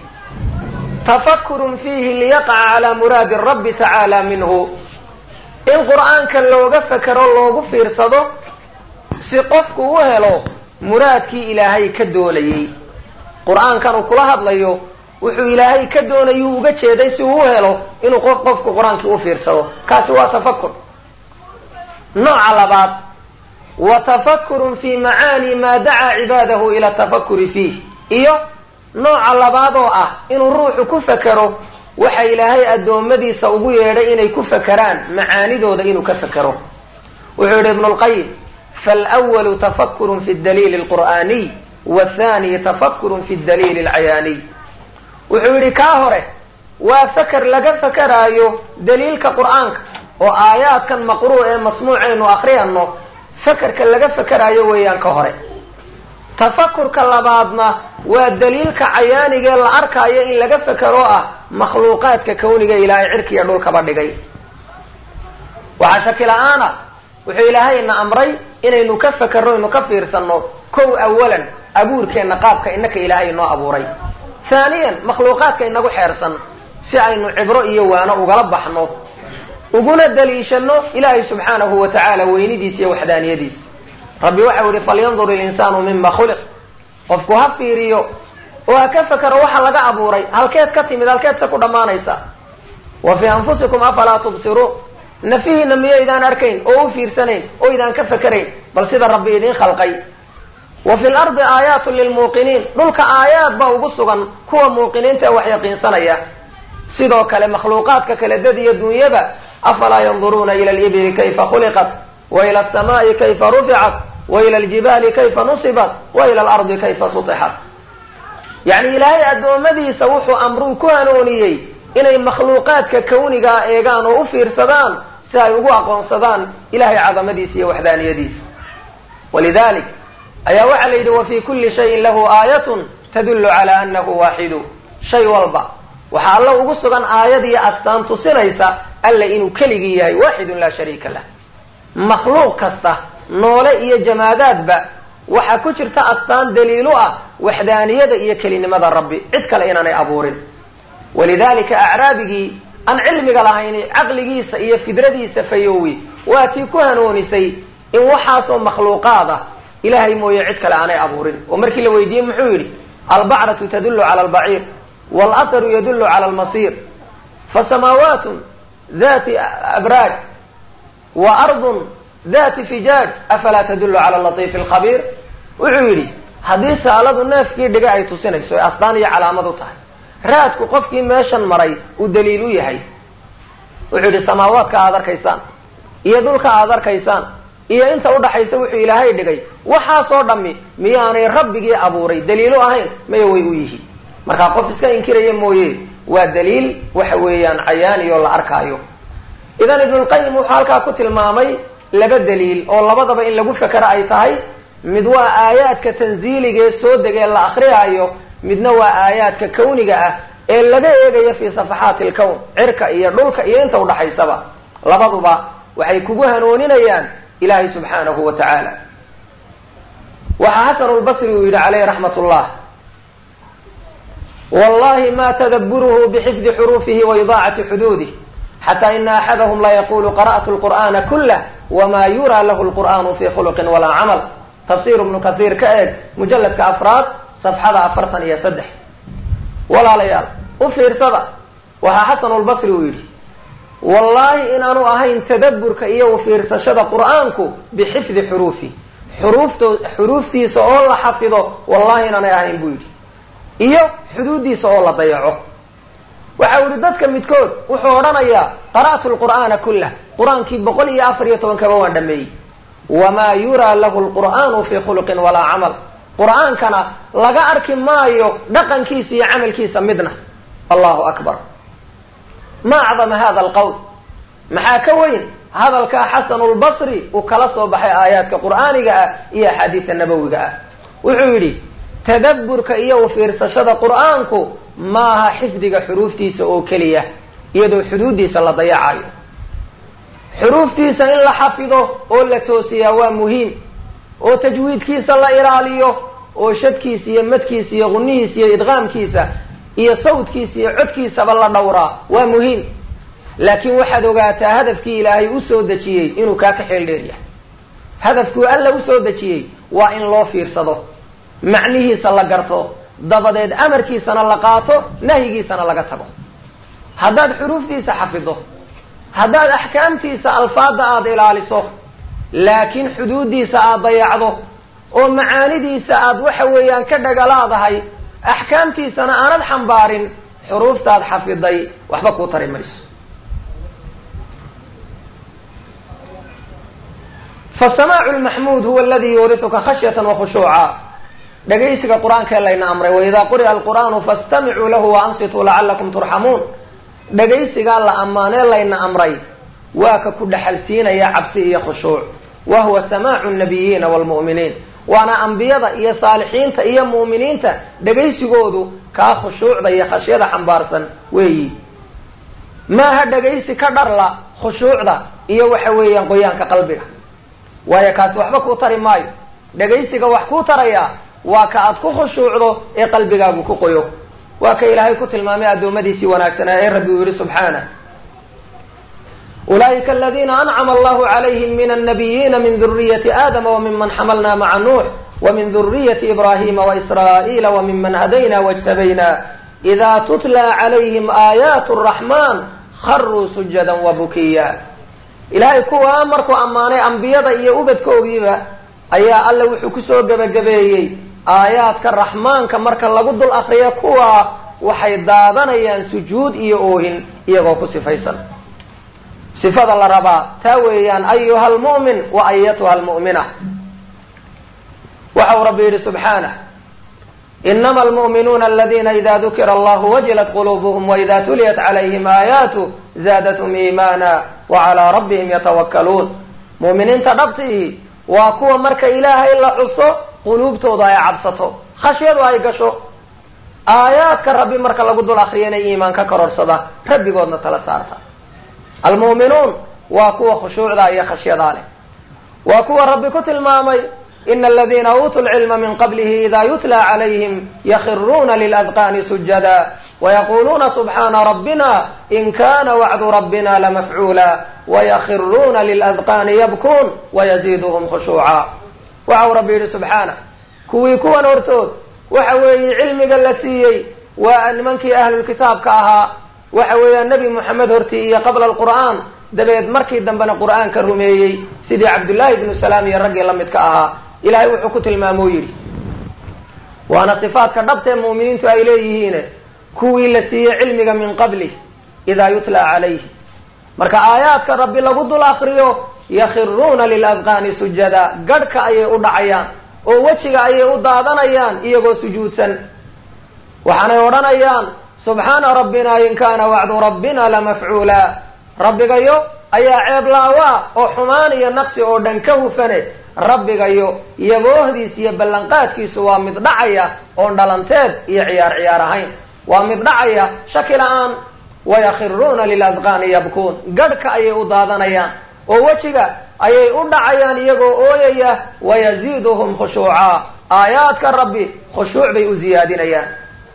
تفكر فيه ليقع على مراد الرب تعالى منه. القرآن كاللقى فكر الله في رسانة سقفك وهلو مرادك إلهي كدولي. قرآن كانوا كلها بليو wuxuu ilaahay ka doonayuu uga jeeday si uu helo inuu qof qofku quraanka u fiirsado. kaasi waa tafakkur. nooca labaad wa tafakkurun fi macaani ma da'a ibadahu ila tafakkuri fihi. iyo nooca labaad oo ah inuu ruuxu ku fakaro waxa ilaahay adoomadiisa ugu yeedhay inay ku fakaraan macaanidooda inuu ka fakaro. wuxuu yidhi ibn al-Qayyim فالأول تفكر في الدليل القرآني والثاني تفكر في الدليل العياني. wuxuu yidhi kaa hore waa fakar laga fakaraayo daliilka qur'aanka oo aayaadkan maqruu ee masmuucaynu akhriyano fakarka laga fakaraayo weeyaan ka hore. tafakurka labaadna waa daliilka cayaaniga la arkaayo in laga fakaro ah makhluuqaadka kawniga ilaahay cirkiga dhulkaba dhigay. waxa shaki la'aana wuxuu ilaahayna amray inaynu ka fakarro inuu ka fiirsano kow awalan abuurkeena qaabka innaka ilaahay noo abuuray. ثانيا مخلوقات كي نقو حيرسن سعينو عبرو إيوانا وغلب بحنو وقونا دليشنو إلهي سبحانه وتعالى وينديس يوحدان يديس. ربي وحوري فلينظر الإنسان مما خلق قفكو هفي ريو وهكفكر وحا لقى أبوري هل كيت كتمد هل كيت سكو دمانيسا وفي أنفسكم أفلا تبصروا نفيه نمي إذان أركين أو فيرسنين أو إذان كفكرين بل سيدا ربي إذين خلقين. وفي الأرض آيات للموقنين دولك آيات باو قصغا كوا موقنين تأوح يقين صنيا سيدوك لمخلوقات كالددي الدنيا أفلا ينظرون إلى الإبل كيف خلقت وإلى السماء كيف رفعت وإلى الجبال كيف نصبت وإلى الأرض كيف سطحت. يعني إلهي أدو مدي سوحوا أمرو كوانونيي إني مخلوقات ككونيغا إيغان وأفير صدان سايقوا أقوان صدان إلهي عظمدي سي وحدان يديس. ولذلك أي وعليد وفي كل شيء له آية tadullu calaa annahu waaxidu shay walba waxaa alla ugu sugan aayad iyo astaan tusinaysa alla inuu keligii yahay waaxidun laa shariika lah. makhluuq kasta noole iyo jamaadaadba waxaa ku jirta astaan daliilu ah waxdaaniyada iyo kelinimada rabbi, cid kale inaanay abuurin. walidaalika acraabigii aan cilmiga lahayn caqligiisa iyo fidradiisa fayoowi waa tii ku hanuunisay in waxaasoo makhluuqaad ah ilaahay mooye cid kale aanay abuurin. oo markii la weydiiyey muxuu yidhi albacratu tadullu cala albaciir walaharu yadullu cala almasiir fasamaawaatun dati abraaj wa ardun dati fijaaj afalaa tadullu cala latiifi alkhabiir. wuxuu yidhi haddii saaladu neefkii dhiga ay tusinayso ee astaan iyo calaamad u tahay, raadku qofkii meeshan maray uu daliil u yahay. wuxuu yidhi samaawaadka aad arkaysaan iyo dhulka aad arkaysaan iyo inta udhaxaysa wuxuu ilaahay dhigay waxaasoo dhammi miyaanay rabbigii abuuray daliilu ahayn? maya way u yihiin. markaa qof iska inkiraya mooye waa daliil waxa weeyaan cayaaniyo la arkaayo. idan ibnulqayim wuxuu halkaa ku tilmaamay laba daliil oo labadaba in lagu fekero ay tahay. mid waa aayaadka tanziiligee soo degee la akriyaayo, midna waa aayaadka kawniga ah ee laga eegayo fii safaxaati alkown, cirka iyo dhulka iyo inta udhaxaysaba. labaduba waxay kugu hanuuninayaan ilaahay subxaanahu wa tacaala. waxaa xasanu lbasri uu yidhi calayhi raxmat ullah wallahi ma tadabburuhu bixifdi xuruufihi wa idaacati xuduudih xataa ina axadahum la yaqulu qara'tu lqur'aana kulah wama yuraa lahu lqur'aanu fi khuluqin walaa camal. tafsir ibnu kasiir ka eeg mujalladka afraad safxada afartan iyo saddex. walaalayaal u fiirsada, waxaa xasanulbasri uu yidhi wallaahi inaanu ahayn tadabburka iyo u fiirsashada qur'aanku bixifdi xuruufi xuruufto xuruuftiisa oo la xafido wallahi inaanay ahayn buu yidhi, iyo xuduuddiisa oo la dayaco. waxa uu yidhi dadka midkood wuxuu odhanayaa qara'tu lqur'aana kullah, qur-aankii boqol iyo afar iyo toban kaba waan dhameeyey, wamaa yuraa lahu lqur'aanu fii khuluqin walaa camal, qur'aankana laga arki maayo dhaqankiisa iyo camalkiisa midna. allahu akbar. ma acdama hada alqowl, maxaa ka weyn hadalkaa xasanulbasri uu kala soo baxay aayaadka qur'aaniga ah iyo axaadiista nabowiga ah. wuxuu yidhi tadabburka iyo u fiirsashada qur'aanku maaha xifdiga xuruuftiisa oo keliya iyadoo xuduuddiisa la dayacayo. xuruuftiisa in la xafido oo la toosiyaa waa muhiim, oo tajwiidkiisa la ilaaliyo, oo shadkiisa iyo madkiisa iyo qunihiisa iyo idqaamkiisa iyo sawdkiisa iyo codkiisaba la dhowraa waa muhiim. laakiin waxaad ogaataa hadafkii ilaahay u soo dejiyey inuu kaa ka xeel dheer yahay. hadafkuu alla u soo dejiyey waa in loo fiirsado, macnihiisa la garto, dabadeed amarkiisana la qaato, nahyigiisana laga tago. haddaad xuruuftiisa xafido, haddaad axkaamtiisa alfaada aada ilaaliso, laakiin xuduuddiisa aada dayacdo oo macaanidiisa aada waxa weeyaan ka dhagalaadahay, axkaamtiisana aanad xambaarin, xuruuftaad xafiday waxba kuu tari mayso. fasamaacu lmaxmuud huwa aladii yuurisuka khashyatan wakhushuuca. dhagaysiga qur-aankee layna amray, waidaa quri'a alqur'aanu fastamicuu lahu waansituu lacalakum turxamuun. dhagaysigaa la ammaanee layna amray waa ka ku dhaxalsiinaya cabsi iyo khushuuc. wa huwa samaacu nabiyiina waalmu'miniin, waana ambiyada iyo saalixiinta iyo mu'miniinta dhagaysigoodu kaa khushuucda iyo khashyada xambaarsan weeyi. maaha dhagaysi ka dharla khushuucda iyo waxa weeyaan qoyaanka qalbiga, waayo kaasi waxba kuu tari maayo. dhagaysiga wax kuu tarayaa waa ka aad ku khushuucdo ee qalbigaagu ku qoyo. waa ka ilaahay ku tilmaamay addoommadiisii wanaagsanaa ee rabbi uu yidhi subxaanah ulaa'ika aladiina ancama allahu calayhim min annabiyiina min duriyati aadama waminman xamalna maca nuux wamin duriyati ibraahiima waisraa'iila waminman hadayna wajtabayna idaa tutla calayhim aayaatu araxmaan kharuu sujadan wabukiya. ilaahay kuwaa markuu ammaanay ambiyada iyo ubadkoogiiba ayaa alle wuxuu kusoo gebagabeeyey aayaadka raxmaanka marka lagu dul akriyo kuwaa waxay daadanayaan sujuud iyo oohin iyagoo ku sifaysan. sifada la rabaa taa weeyaan ayuha almu'min wa ayatuha almu'mina. waxa uu rabbi yidhi subxaanah inama almu'minuuna aladiina ida dukira allahu wajilat quluubuhum waida tuliyat calayhim aayaatu zaadathum iimaana wacalaa rabbihim yatawakkaluun. mu'miniinta dhabtii waa kuwa marka ilaahay la xuso quluubtooda ay cabsato, khashyadu ay gasho, aayaadka rabbi marka lagu dul akriyana iimaan ka kororsada rabbigoodna tala saarta. almu'minuun waa kuwa khushuucda iyo khashyadaa leh, waa kuwa rabbi ku tilmaamay ina aladiina uutuu lcilma min qablihi idaa yutla calayhim yakhiruuna liladqaani sujada wayaquuluuna subxaana rabbina in kana wacdu rabbina lamafcuula wayakhiruuna liladqaani yabkuun wayaziiduhum khushuuca. waxa uu rabbi yidhi subxaana, kuwii kuwan hortood waxa weeye cilmiga la siiyey waa nimankii ahlulkitaabka ahaa, waxa weeyaa nebi moxamed hortii iyo qabla alqur'aan, dabeed markii dambena qur'aanka rumeeyey sidii cabdullaahi ibnu salaam iyo raggii la midka ahaa. ilaahay wuxuu ku tilmaamo yidhi, waana sifaadka dhabtee mu'miniintu ay leeyihiin, kuwii la siiyey cilmiga min qablih idaa yutla calayhi, marka aayaadka rabbi lagu dul akriyo yakhiruuna liladqaani sujada, gadhka ayay u dhacayaan oo wejiga ayay u daadanayaan iyagoo sujuudsan, waxaanay odhanayaan subxaana rabbina in kaana wacdu rabbina lamafcuula. rabbigayo ayaa ceeb laawaa oo xumaan iyo naqsi oo dhan ka hufane, rabbigayo yaboohdiis iyo ballanqaadkiisu waa mid dhacaya oon dhalanteed iyo ciyaar ciyaar ahayn, waa mid dhacaya shaki la-aan. wayakhiruuna liladqaani yabkuun, gadhka ayay u daadanayaan oo wejiga ayay u dhacayaan iyagoo ooyaya, wayaziiduhum khushuuca, aayaadka rabbi khushuuc bay u ziyaadinayaan.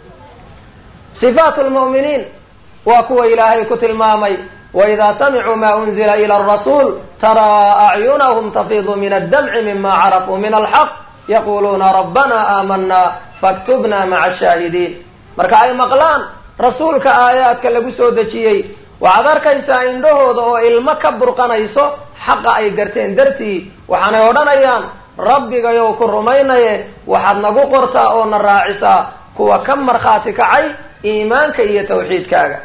sifaatu lmu'miniin waa kuwa ilaahay ku tilmaamay waidaa samicuu maa unzila ila arasuul taraa acyunahum tafiidu min addamci mima carafuu min alxaq yaquuluuna rabbana aamanaa faktubna maca ashaahidiin. marka ay maqlaan rasuulka aayaadka lagu soo dejiyey, waxaad arkaysaa indhahooda oo ilmo ka burqanayso xaqa ay garteen dartii, waxaanay odhanayaan rabbigayow ku rumaynaye waxaad nagu qortaa oo na raacisaa kuwa ka markhaati kacay iimaanka iyo tawxiidkaaga.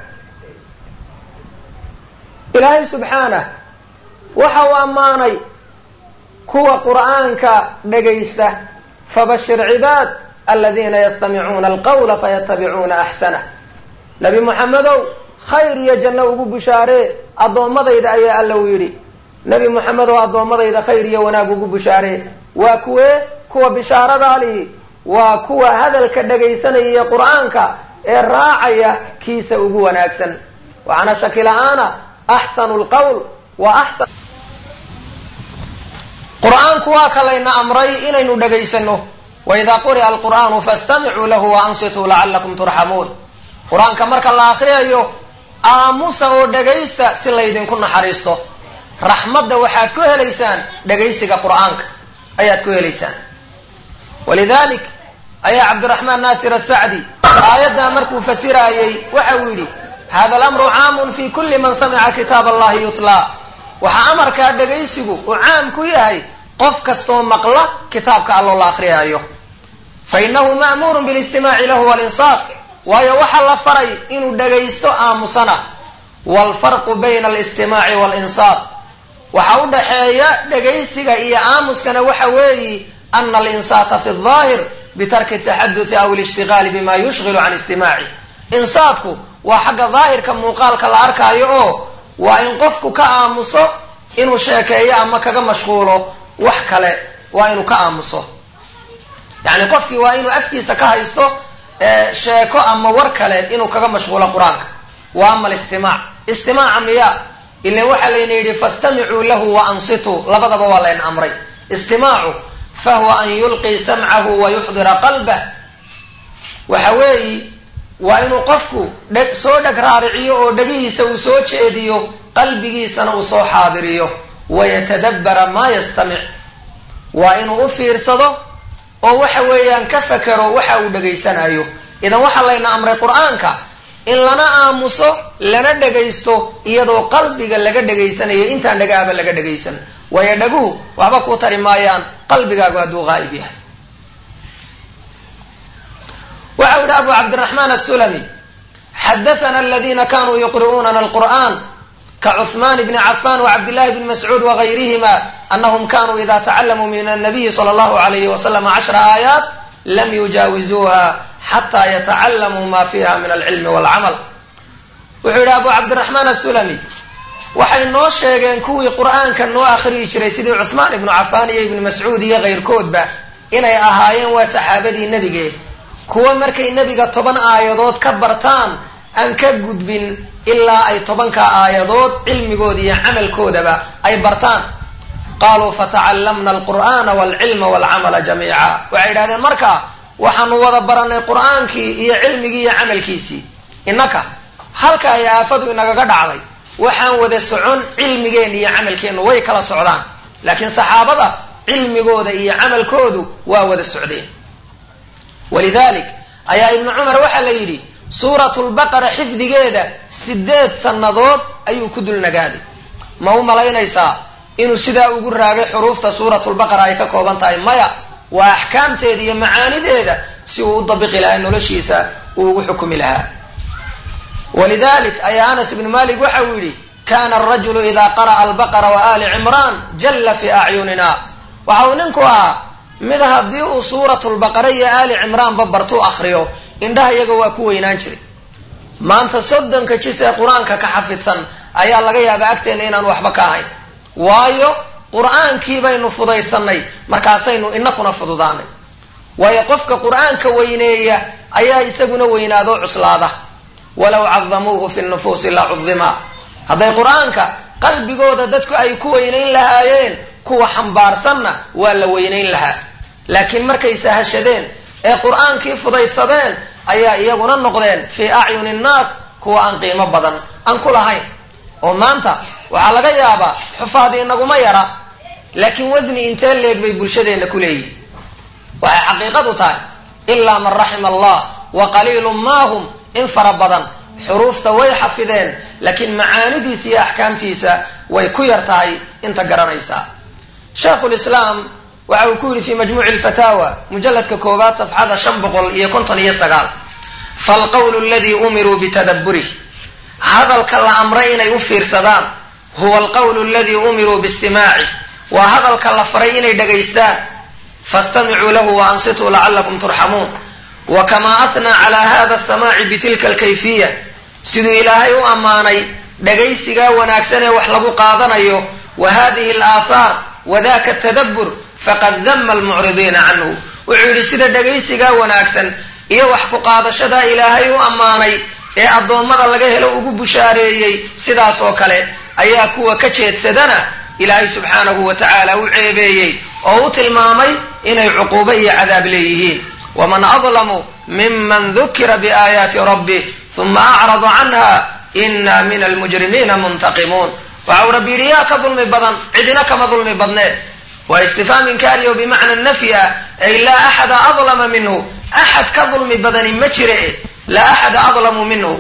ilaahay subxaanah waxa uu ammaanay kuwa qur'aanka dhagaysta, fabashir cibaad aladiina yastamicuuna alqawla fayatabicuuna axsanah. nebi moxamedow khayr iyo janno ugu bushaaree addoommadayda ayaa alla u yidhi. nebi moxamedow addoommadayda khayr iyo wanaag ugu bushaaree waa kuwee? kuwa bishaaradaa lihi waa kuwa hadalka dhagaysanaya qur'aanka ee raacaya kiisa ugu wanaagsan. waxaana shaki la-aana axsanu lqawl wa axsan. qur'aanku waa kalayna amray inaynu dhagaysano, waidaa quri'a alqur'aanu fastamicuu lahu waansituu lacalakum turxamuun. qur-aanka marka la akriyayo aamusa oo dhagaysta si laydinku naxariisto. raxmadda waxaad ku helaysaan dhagaysiga qur'aanka ayaad ku helaysaan. walidalik ayaa cabdiraxmaan naasir asacdi aayaddaa markuu fasiraayey waxa uu yidhi hada alamru caamun fi kulli man samica kitaab allahi yutlaa. waxaa amarkaa dhagaysigu uu caam ku yahay qof kastoo maqla kitaabka alloo la akriyaayo. fainahu ma'muurun bilistimaaci lahu walinsaaf, waayo waxaa la faray inuu dhagaysto aamusana. waalfarqu bayna alistimaaci waalinsaaf, waxa u dhaxeeya dhagaysiga iyo aamuskana waxa weeyi ana alinsaata fi daahir bitarki taxaduthi aw alishtigaali bima yushgilu can istimaaci. insaadku waa xagga daahirka muuqaalka la arkaayo oo waa in qofku ka aamuso inuu sheekeeyo ama kaga mashquulo wax kale, waa inuu ka aamuso. yacni qofkii waa inuu afkiisa ka haysto sheeko ama war kale inuu kaga mashquulo qur-aanka. wa ama alistimaac, istimaaca miya ilan waxaa layna yidhi fastamicuu lahu wa ansituu, labadaba waa layna amray. istimaacu fahuwa an yulqii samcahu wa yuxdira qalbah, waxa weeyi waa inuu qofku dheg soo dheg raariciyo oo dhegihiisa uu soo jeediyo, qalbigiisana uu soo xaadiriyo. wayatadabbara maa yastamic, waa inuu u fiirsado oo waxa weeyaan ka fakero waxa uu dhegaysanayo. idan waxaa layna amray qur'aanka in lana aamuso lana dhegaysto iyadoo qalbiga laga dhegaysanayo intaan dhagaaba laga dhegaysan, waayo dhaguhu waxba ku tari maayaan qalbigaagu hadduu qaa'ib yahay. waxa u yidhi abu cabdiraxmaan asulami xadathana aladina kanuu yuqri'uunana alqur'an kacuثman bni cafan wacabdillahi bni mascuud wagayrihima anahum kanuu ida tacalamuu min annabiyi sala allahu alayhi wasalam cashra aayaat lam yujaawizuuha xataa yatacalamuu ma fiha min alcilmi walcamal. wuxuu yidhi abu cabdiraxmaan asulami waxay noo sheegeen kuwii qur'aanka noo akhriyi jiray sidii cuثmaan ibnu cafaan iyo ibni mascuud iyo kayrkoodba inay ahaayeen waa saxaabadii nebige kuwa markay nebiga toban aayadood ka bartaan aan ka gudbin ilaa ay tobanka aayadood cilmigooda iyo camalkoodaba ay bartaan. qaaluu fatacallamna alqur'aana waalcilma waalcamala jamiica, waxay yidhahdeen marka waxaanu wada baranay qur'aankii iyo cilmigii iyo camalkiisii. innaka halka ay aafadu inagaga dhacday waxaan wada socon cilmigeenna iyo camalkeennu way kala socdaan, laakiin saxaabada cilmigooda iyo camalkoodu waa wada socdeen. walidalik ayaa ibnu cumar waxaa la yidhi suuratu lbaqara xifdigeeda sideed sannadood ayuu ku dulnagaaday. ma u malaynaysaa inuu sidaa ugu raagay xuruufta suuratulbaqara ay ka kooban tahay? maya, waa axkaamteeda iyo macaanideeda si uu u dabiqi lahaa noloshiisa uu ugu xukumi lahaa. walidalik ayaa anas ibnu malik waxa uu yidhi kana arajulu idaa qara'a albaqara wa ali cimraan jalla fi acyunina. waxa uu ninku ahaa mid haddii uu suuratulbaqara iyo aali cimraanba bartuu akriyo indhaha iyaga waa ku weynaan jiray. maanta soddonka jis ee qur-aanka ka xafidsan ayaa laga yaabaa agteenna inaan waxba ka ahayn, waayo qur'aankii baynu fudaydsanay markaasaynu inakuna fududaanay. waayo qofka qur'aanka weyneeya ayaa isaguna weynaadoo cuslaada. walow cadamuuhu fi nufuusi la cudima. hadday qur'aanka qalbigooda dadku ay ku weynayn lahaayeen, kuwa xambaarsanna waa la weynayn lahaa. laakiin markay sahashadeen ee qur'aankii fudaydsadeen ayaa iyaguna noqdeen fii acyuni nnaas kuwa aan qiimo badan aan ku lahayn. oo maanta waxaa laga yaabaa xufaadii inaguma yara, laakiin wasni intee leeg bay bulshadeenna ku leeyihin. waxay xaqiiqadu tahay ilaa man raxima allah wa qaliilun maahum, in fara badan xuruufta way xafideen, laakiin macaanidiisa iyo axkaamtiisa way ku yar tahay inta garanaysaa. shaykhulislaam waxa uu ku yidhi fi majmuuci alfataawa mujalladka koowaad safxada shan boqol iyo konton iyo sagaal falqawlu aladii umiruu bitadabburih, hadalka la amray inay u fiirsadaan, huwa alqawlu aladii umiruu biistimaaci, waa hadalka la faray inay dhagaystaan. fastamicuu lahu wa ansituu lacallakum turxamuun. wa kamaa asnaa calaa hada asamaaci bitilka alkayfiya, siduu ilaahay u ammaanay dhagaysigaa wanaagsan ee wax lagu qaadanayo, wa hadihi alaahaar wadaka atadabbur faqad dama almucridiina canhu. wuxuu yidhi sida dhagaysigaa wanaagsan iyo wax ku qaadashadaa ilaahay u ammaanay ee addoommada laga helo ugu bushaareeyey, sidaas oo kale ayaa kuwa ka jeedsadana ilaahay subxaanahu wa tacaala u ceebeeyey oo u tilmaamay inay cuquubo iyo cadaab leeyihiin. waman adlamu miman dukira biaayaati rabbih uma acrada canha ina min almujrimiina muntaqimuun. waxau rabbi yidhi yaa ka dulmi badan, cidina kama dulmi badneed. waa istifaam inkaariyo bimacna nafyi ah, ay laa axada adlama minhu, axad ka dulmi badani ma jire, laa axada adlamu minhu.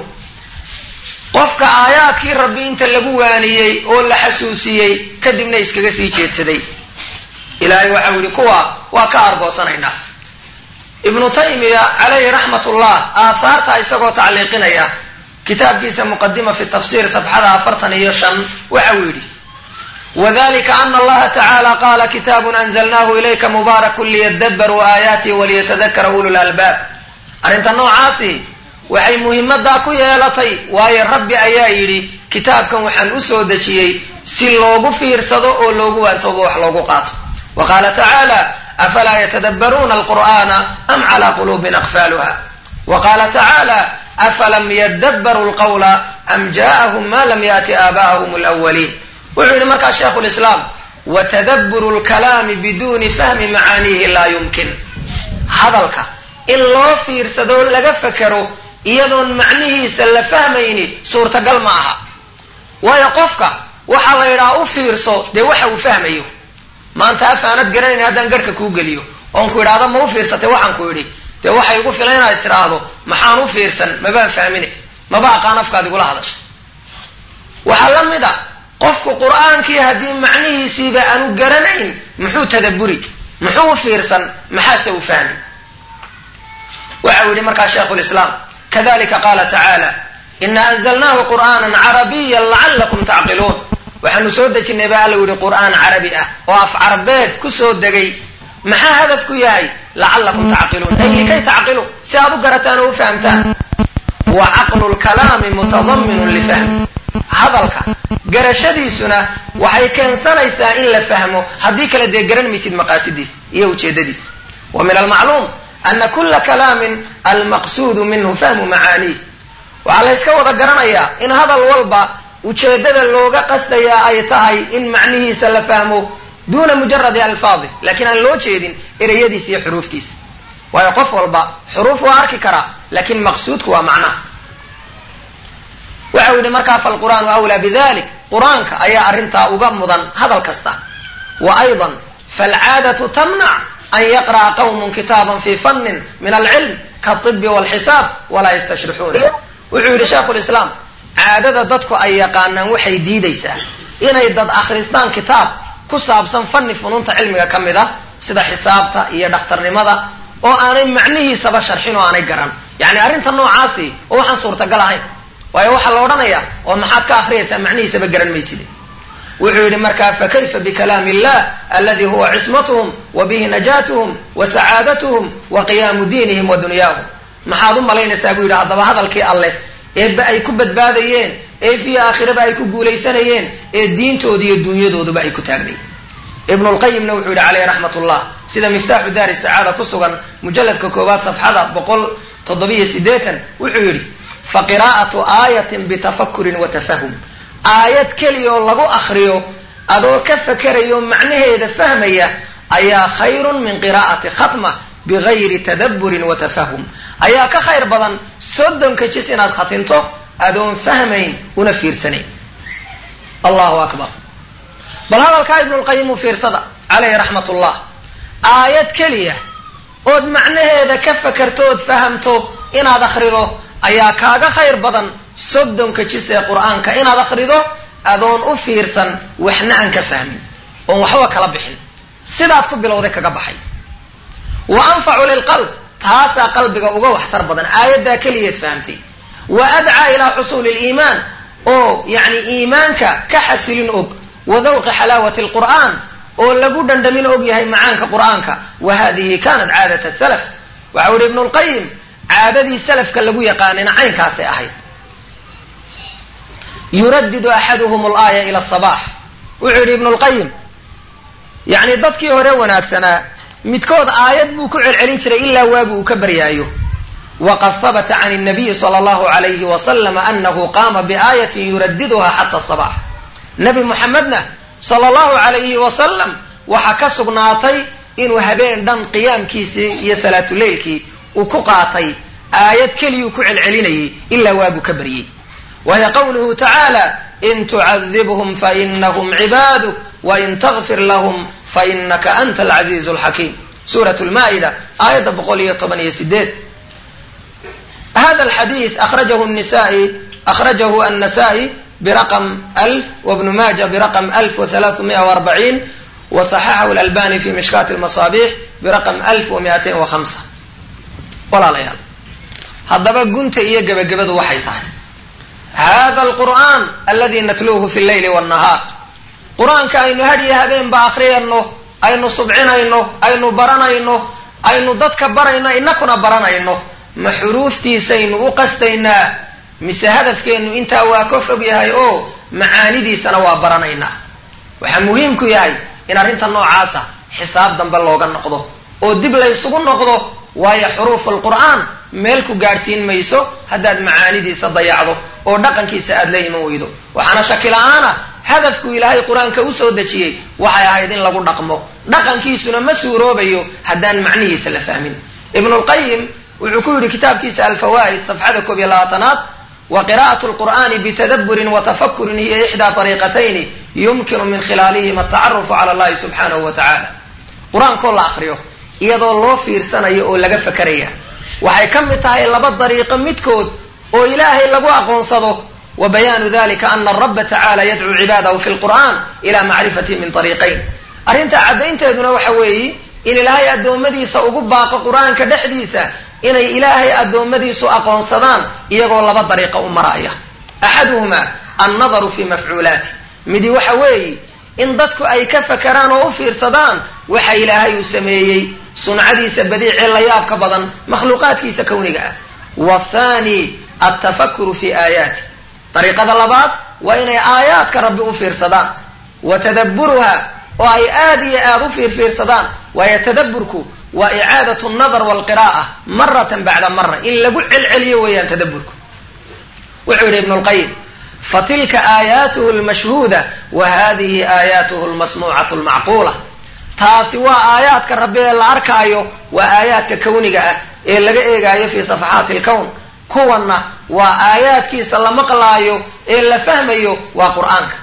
qofka aayaadkii rabbi inta lagu waaniyey oo la xasuusiyey kadibna iskaga sii jeedsaday. ilaahay waxau yidhi kuwa waa ka argoosanaynaa. ibnu taymiya calayhi raxmatullah aahaarta isagoo tacliiqinaya kitaabkiisa muqadima fi tafsiir safxada afartan iyo shan waxa uu yidhi wadalika ana allaha tacaala qaala kitaabun anzalnaahu ilayka mubaarakun liyadabbaruu aayaatihi waliyatadakara ulul albaab. arrinta noocaasi waxay muhimadaa ku yeelatay waayo rabbi ayaa yidhi kitaabkan waxaan u soo dejiyey si loogu fiirsado oo loogu waantoobo wax loogu qaato. wa qaala tacaala afalaa yatadabbaruuna alqur'aana am calaa quluubin aqfaaluha. wa qaala tacaala afalam yadabbaruu lqawla am jaa'ahum ma lam yaati aabaa'ahum alawaliin. wuxuu yidhi markaa shaykhu lislaam watadabburu lkalaami biduuni fahmi macaaniihi laa yumkin. hadalka in loo fiirsado laga fekero iyadoon macnihiisa la fahmayni suurtagal ma aha. waayo qofka waxaa la yidhaha u fiirso dee waxa uu fahmayo. maanta afaanad garanayn haddaan garhka kuu geliyo oon ku idhaahdo ma u fiirsatay waxaan ku idhi, dee waxay igu filan inaad tidhaahdo maxaan u fiirsan, mabaan fahmine, maba aqaan afkaad igula hadasha. waxaa la mid a qofku qur'aankii haddii macnihiisiiba aanu garanayn muxuu tadabburi, muxuu u fiirsan, maxaase u fahmi. waxa uu yidhi markaa shaykhulislaam kadalika qaala tacaala ina anzalnaahu qur'aanan carabiyan lacallakum tacqiluun. waxaanu soo dejinay baa alla yidhi qur'aan carabi ah oo af carabeed ku soo degay. maxaa hadafku yahay? lacallakum tacqiluun, ay likay tacqilu, si aad u garataan oo u fahamtaan. wa caqlu lkalaami mutadaminun lifahmi. hadalka garashadiisuna waxay keensanaysaa in la fahmo, haddii kale dee garan maysid maqaasidiis iyo ujeedadiis. wa min almacluum ana kula kalaamin almaqsuudu minhu fahmu macaaniih waxaa la yska wada garanayaa in hadal walba ujeeddada looga qasdayaa ay tahay in macnihiisa la fahmo duuna mujaradi alfaadih laakiin aan loo jeedin ereyadiisa iyo xuruuftiisa waayo qof walba xuruuf waa arki karaa laakiin maqsuudku waa macnaha waxau yidhi markaa falqur'aanu awlaa bidalik qur-aanka ayaa arrintaa uga mudan hadal kasta wa aydan falcaadatu tamnac an yaqra'a qawmun kitaaban fii fannin min alcilm kaatibi walxisaab walaa yastashrixuuna wuxuu yidhi shaikhu lislaam caadada dadku ay yaqaanaan waxay diidaysaa inay dad akhristaan kitaab ku saabsan fanni funuunta cilmiga ka mid ah sida xisaabta iyo dhakhtarnimada oo aanay macnihiisaba sharxin oo aanay garan yacni arrinta noocaasi oo waxaan suurtagal ahayn waayo waxaa la odhanayaa oo maxaad ka akhriyaysaa macnihiisaba garan mayside wuxuu yidhi markaa fakayfa bikalaami illah aladi huwa cismatuhum wa bihi najaatuhum wa sacaadatuhum wa qiyaamu diinihim wa dunyaahum maxaad u malaynaysaa buu yidhi haddaba hadalkii alleh eeba ay ku badbaadayeen ee fii aakhiraba ay ku guulaysanayeen ee diintooda iyo dunyadooduba ay ku taagnayeen ibnu lqayimna wuxuu yidhi caleyh raxmat ullah sida miftaaxu daari sacaada ku sugan mujalladka koowaad safxada boqol toddobiyo siddeetan wuxuu yidhi faqiraa'atu aayatin bitafakurin wa tafahum aayad keliya oo lagu akriyo adoo ka fakerayo macnaheeda fahmaya ayaa khayrun min qiraa'ati khatma bigayri tadabburin wa tafahum ayaa ka khayr badan soddonka jis inaad khatinto adoon fahmayn una fiirsanayn allahu akbar bal hadalkaa ibnulqayim u fiirsada caleyhi raxmat ullah aayad keliya ood macnaheeda ka fakerto ood fahamto inaad akhrido ayaa kaaga khayr badan soddonka jis ee qur'aanka inaad akhrido adoon u fiirsan waxna aan ka fahmin oon waxba kala bixin sidaad ku bilowday kaga baxay wa anfacu lilqalb taasaa qalbiga uga waxtar badan aayaddaa keliyaed fahamtay wa adcaa ilaa xusuuli liimaan oo yacni iimaanka ka xasilin og wa dawqi xalaawati alqur'aan oo lagu dhandhamin og yahay macaanka qur'aanka wa hadihi kanat caadat salaf waxau yihi ibnu lqayim caadadii salafka lagu yaqaanina caynkaasay ahayd yuradidu axaduhum alaaya ila asabax wuxuu yidhi ibnu lqayim yacni dadkii hore wanaagsanaa midkood aayad buu ku celcelin jiray ilaa waagu uu ka baryaayo waqad habata can الnabiyi salى اllahu alayhi wasalam anahu qaama biaayatin yuradiduha xata asabax nebi muxamedna sala allahu alayhi wasalam waxaa ka sugnaatay inuu habeen dhan qiyaamkiisii iyo salaatuleylkii uu ku qaatay aayad keliyuu ku celcelinayay ilaa waagu ka baryey wahiya qawluhu tacaala in tucadibhum fainahum cibaaduk wain tagfir lahum fainaka anta alcaziizu alxakiim suurat lmaa'ida aayadda boqol iyo toban iyo sideed hada alxadiid akhrajahu nisai akhrajahu annasa'i biraqam alf wabnu maaja biraqam alf wahalaaثumiya waarbaciin wasaxaxahu alalbani fi mishkaati almasaabix biraqam alf wamiatain wahamsa walaalayaal haddaba gunta iyo gebagabadu waxay tahay hada alqur'aan aladi natluuhu fi lleyli wاnnahaar qur-aanka aynu hadhiyo habeenba akhriyayno aynu subcinayno aynu baranayno aynu dadka barayno inakuna baranayno ma xuruuftiisaynu u qastaynaa mise hadafkeennu intaa waa ka fog yahay oo macaanidiisana waa baranaynaa waxaa muhiimku yahay in arrinta noocaasa xisaab dambe looga noqdo oo dib laysugu noqdo waayo xuruuf alqur'aan meel ku gaadhsiin mayso haddaad macaanidiisa dayacdo oo dhaqankiisa aada la iman weydo waxaana shaki la-aana hadafku ilaahay qur-aanka u soo dejiyey waxay ahayd in lagu dhaqmo dhaqankiisuna ma suuroobayo haddaan macnihiisa la fahmin ibnulqayim wuxuu ku yidhi kitaabkiisa alfawaa'id safxada koob iyo labaatanaad wa qira'atu lqur'aani bitadabburin wa tafakurin hiya ixdaa ariiqatayni yumkinu min khilaalihima atacarufu cala allahi subxaanahu wa tacaala qur-aankoo la akriyo iyadoo loo fiirsanayo oo laga fakeraya waxay ka mid tahay laba dariiqo midkood oo ilaahay lagu aqoonsado wa bayaanu dalika ana araba tacaala yadcuu cibaadahu fi lqur'aan ila macrifatihi min ariiqayn arrintaa caddaynteeduna waxa weeye in ilaahay addoommadiisa ugu baaqo qur-aanka dhexdiisa inay ilaahay addoommadiisu aqoonsadaan iyagoo laba dariiqo u maraya axaduhumaa annadaru fi mafcuulaati midi waxa weeye in dadku ay ka fakeraan oo u fiirsadaan waxa ilaahay uu sameeyey suncadiisa badiicee la yaabka badan makhluuqaadkiisa kawniga ah wathani altafakuru fi aayaati dariiqada labaad waa inay aayaadka rabbi u fiirsadaan wa tadabburuha oo ay aada iyo aada u fiirfiirsadaan waayo tadabburku وإعادة النظر والقراءة مرة بعد مرة إن لقل علعلي ويان تدبرك. وعود ابن القيم فتلك آياته المشهودة وهذه آياته المسموعة المعقولة. taasi waa aayaadka rabbi ee la arkaayo waa aayaadka kawniga ah ee laga eegaayo fi safahaati alkawn kuwana waa aayaadkiisa la maqlaayo ee la fahmayo waa qur'aanka.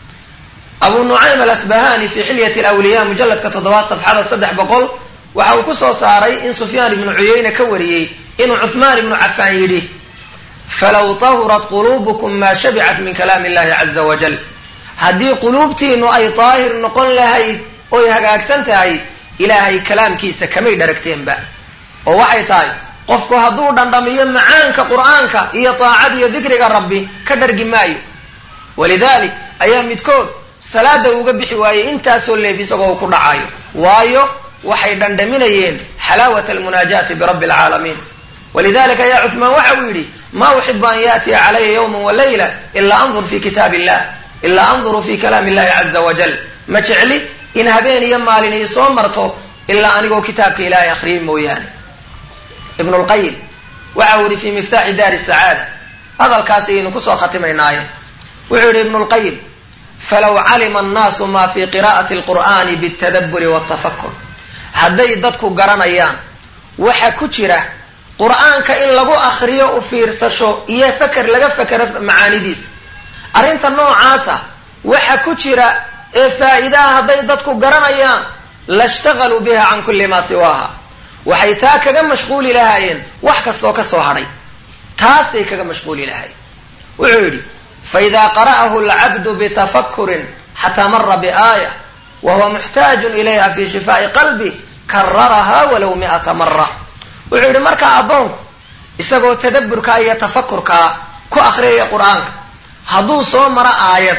abu nu'aym al-asbahani fi hilyat al-awliya mujalladka toddobaad safxada saddex boqol waxa uu ku soo saaray in sufyaan ibn uyayna ka wariyay inuu uthman ibn affan yidhi falaw tahurat qulubukum ma shabi'at min kalam illahi azza wa jal haddii qulubtiinu ay taahir noqon lahayd oy hagaagsan tahay ilaahay kalaamkiisa kamay dharagteenba. oo waxay tahay qofku hadduu dhandhamiyo macaanka qur'aanka iyo taacada iyo dikriga rabbi ka dhargi maayo. walidalik ayaa midkood salaada uga bixi waayey intaasoo leef isagoo ku dhacayo waayo waxay dhandhaminayeen xalaawata almunaajaati birabbi alcaalamiin. walidalika ayaa cuthmaan waxa uu yidhi ma uxibu an yaatiya calaya yawman walayla ilaa andur fi kitaab illah ilaa anduru fi kalaam illahi caza wajal ma jecli in habeen iyo maalin ay soo marto ilaa anigoo kitaabka ilaahay akhriyin mooyaane. ibn al-qayyim waxa uu yidhi fi miftaaxi daari sacaada hadalkaas ayaynu kusoo khatimaynaaye wuxuu yidhi ibn al-qayyim falaw calima annaasu ma fi qiraa'ati alqur'aani biاtadabburi waاtafakkur hadday dadku garanayaan waxa ku jira qur'aanka in lagu akhriyo u fiirsasho iyo fakar laga fakaro macaanidiisa arrinta noocaasa waxa ku jira ee faa'iidaha hadday dadku garanayaan lashtaqaluu biha can kulli maa siwaaha waxay taa kaga mashquuli lahaayeen wax kastoo ka soo hadhay taasay kaga mashquuli lahaayeen. wuxuu yidhi faidaa qara'ahu alcabdu bitafakkurin xataa mara biaaya wahuwa muxtaajun ilayha fi shifaa'i qalbi kararaha walow mi'ata mara. wuxuu yidhi markaa addoonku isagoo tadabburkaa iyo tafakurkaa ku akhriyaya qur'aanka hadduu soo maro aayad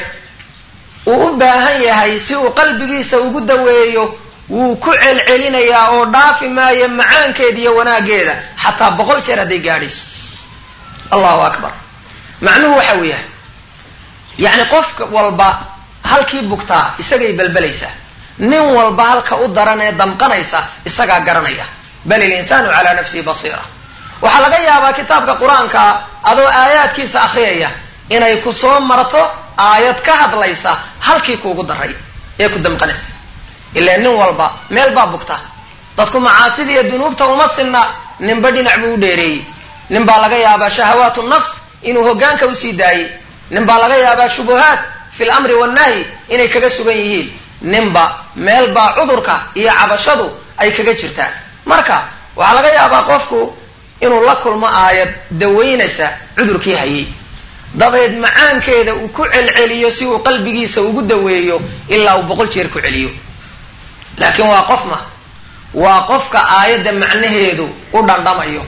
uu u baahan yahay si uu qalbigiisa ugu daweeyo wuu ku celcelinayaa oo dhaafi maayo macaankeeda iyo wanaaggeeda xataa boqol jeer hadday gaadhayso. allahu akbar. macnuhu waxa uu yahay yacni qofka walba halkii bugtaa isagay balbalaysaa nin walba halka u daran ee damqanaysa isagaa garanaya bal ilinsaanu calaa nafsihi basiira. waxaa laga yaabaa kitaabka qur-aanka adoo aayaadkiisa akhriyaya inay ku soo marto aayad ka hadlaysa halkii kuugu daray ee ku damqanaysa ilaa nin walba meel baa bugta. dadku macaasida iyo dunuubta uma sinna ninba dhinac buu u dheereeyey. nin baa laga yaabaa shahawaatu nafs inuu hoggaanka usii daayey. nin baa laga yaabaa shubuhaat fi lamri wannahyi inay kaga sugan yihiin. ninba meel baa cudurka iyo cabashadu ay kaga jirtaa. marka waxaa laga yaabaa qofku inuu la kulmo aayad dawaynaysa cudurkii hayay dabeed macaankeeda uu ku celceliyo si uu qalbigiisa ugu daweeyo ilaa uu boqol jeer ku celiyo. laakiin waa qofma waa qofka aayadda macnaheedu u dhandhamayo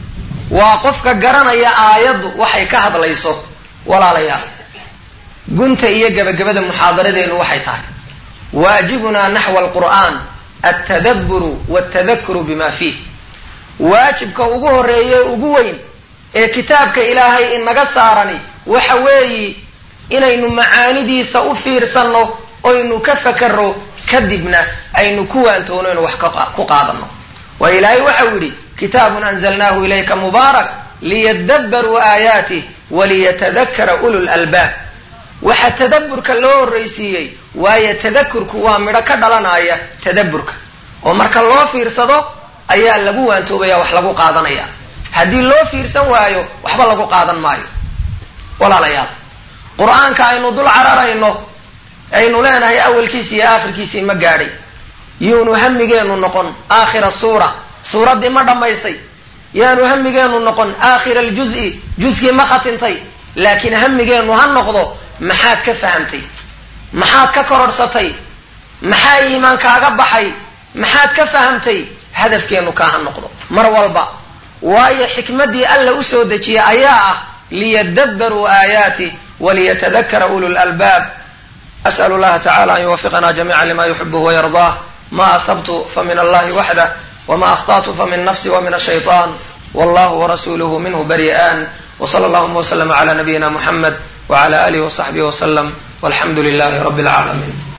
waa qofka garanaya aayaddu waxay ka hadlayso. walaalayaal gunta iyo gabagabada muxaadaradeenu waxay tahay waajibunaa naxwa alqur'aan altadabburu waltadakuru bima fiih. waajibka ugu horeeye ugu weyn ee kitaabka ilaahay inaga saarani waxa weeyi inaynu macaanidiisa u fiirsanno oynu ka fakaro kadibna aynu ku waantoono inu wax ku qaadano. waa ilaahay waxa uu yidhi kitaabun anzalnaahu ilayka mubaarak liyadabbaruu aayaatih waliyatadakara ulul albaab. waxa tadabburka loo horraysiiyey waayo tadakurku waa midho ka dhalanaya tadabburka oo marka loo fiirsado ayaa lagu waantoobaya wax lagu qaadanaya. haddii loo fiirsan waayo waxba lagu qaadan maayo. walaalayaal qur'aanka aynu dul cararayno aynu leenahay awalkiisi iyo aakhirkiisii ma gaadhay yuunu hamigeenu noqon aakhira suura suuraddii ma dhammaysay yaanu hamigeenu noqon aakhira aljuz'i juzgii ma khatintay laakiin hamigeenu ha noqdo maxaad ka fahamtay maxaad ka kororhsatay maxaa iimaankaaga baxay maxaad ka fahamtay hadafkeenu kaa ha noqdo mar walba. waayo xikmaddii alla u soo dejiyey ayaa ah liyadabbaruu aayaatih waliyatadakara ulul albaab. as'alu allaha tacala an yuwafiqana jamiica lima yuxibuhu wayardaah. ma asabtu famin allahi waxdah wama akhta'tu famin nafsi wamin ashaytaan wallahu warasuluhu minhu bari'an. wsala allahuma wslama cala nabiyina muxamed wcala alihi wasaxbihi wasalam walxamdu lilahi rabbi alcaalamiin.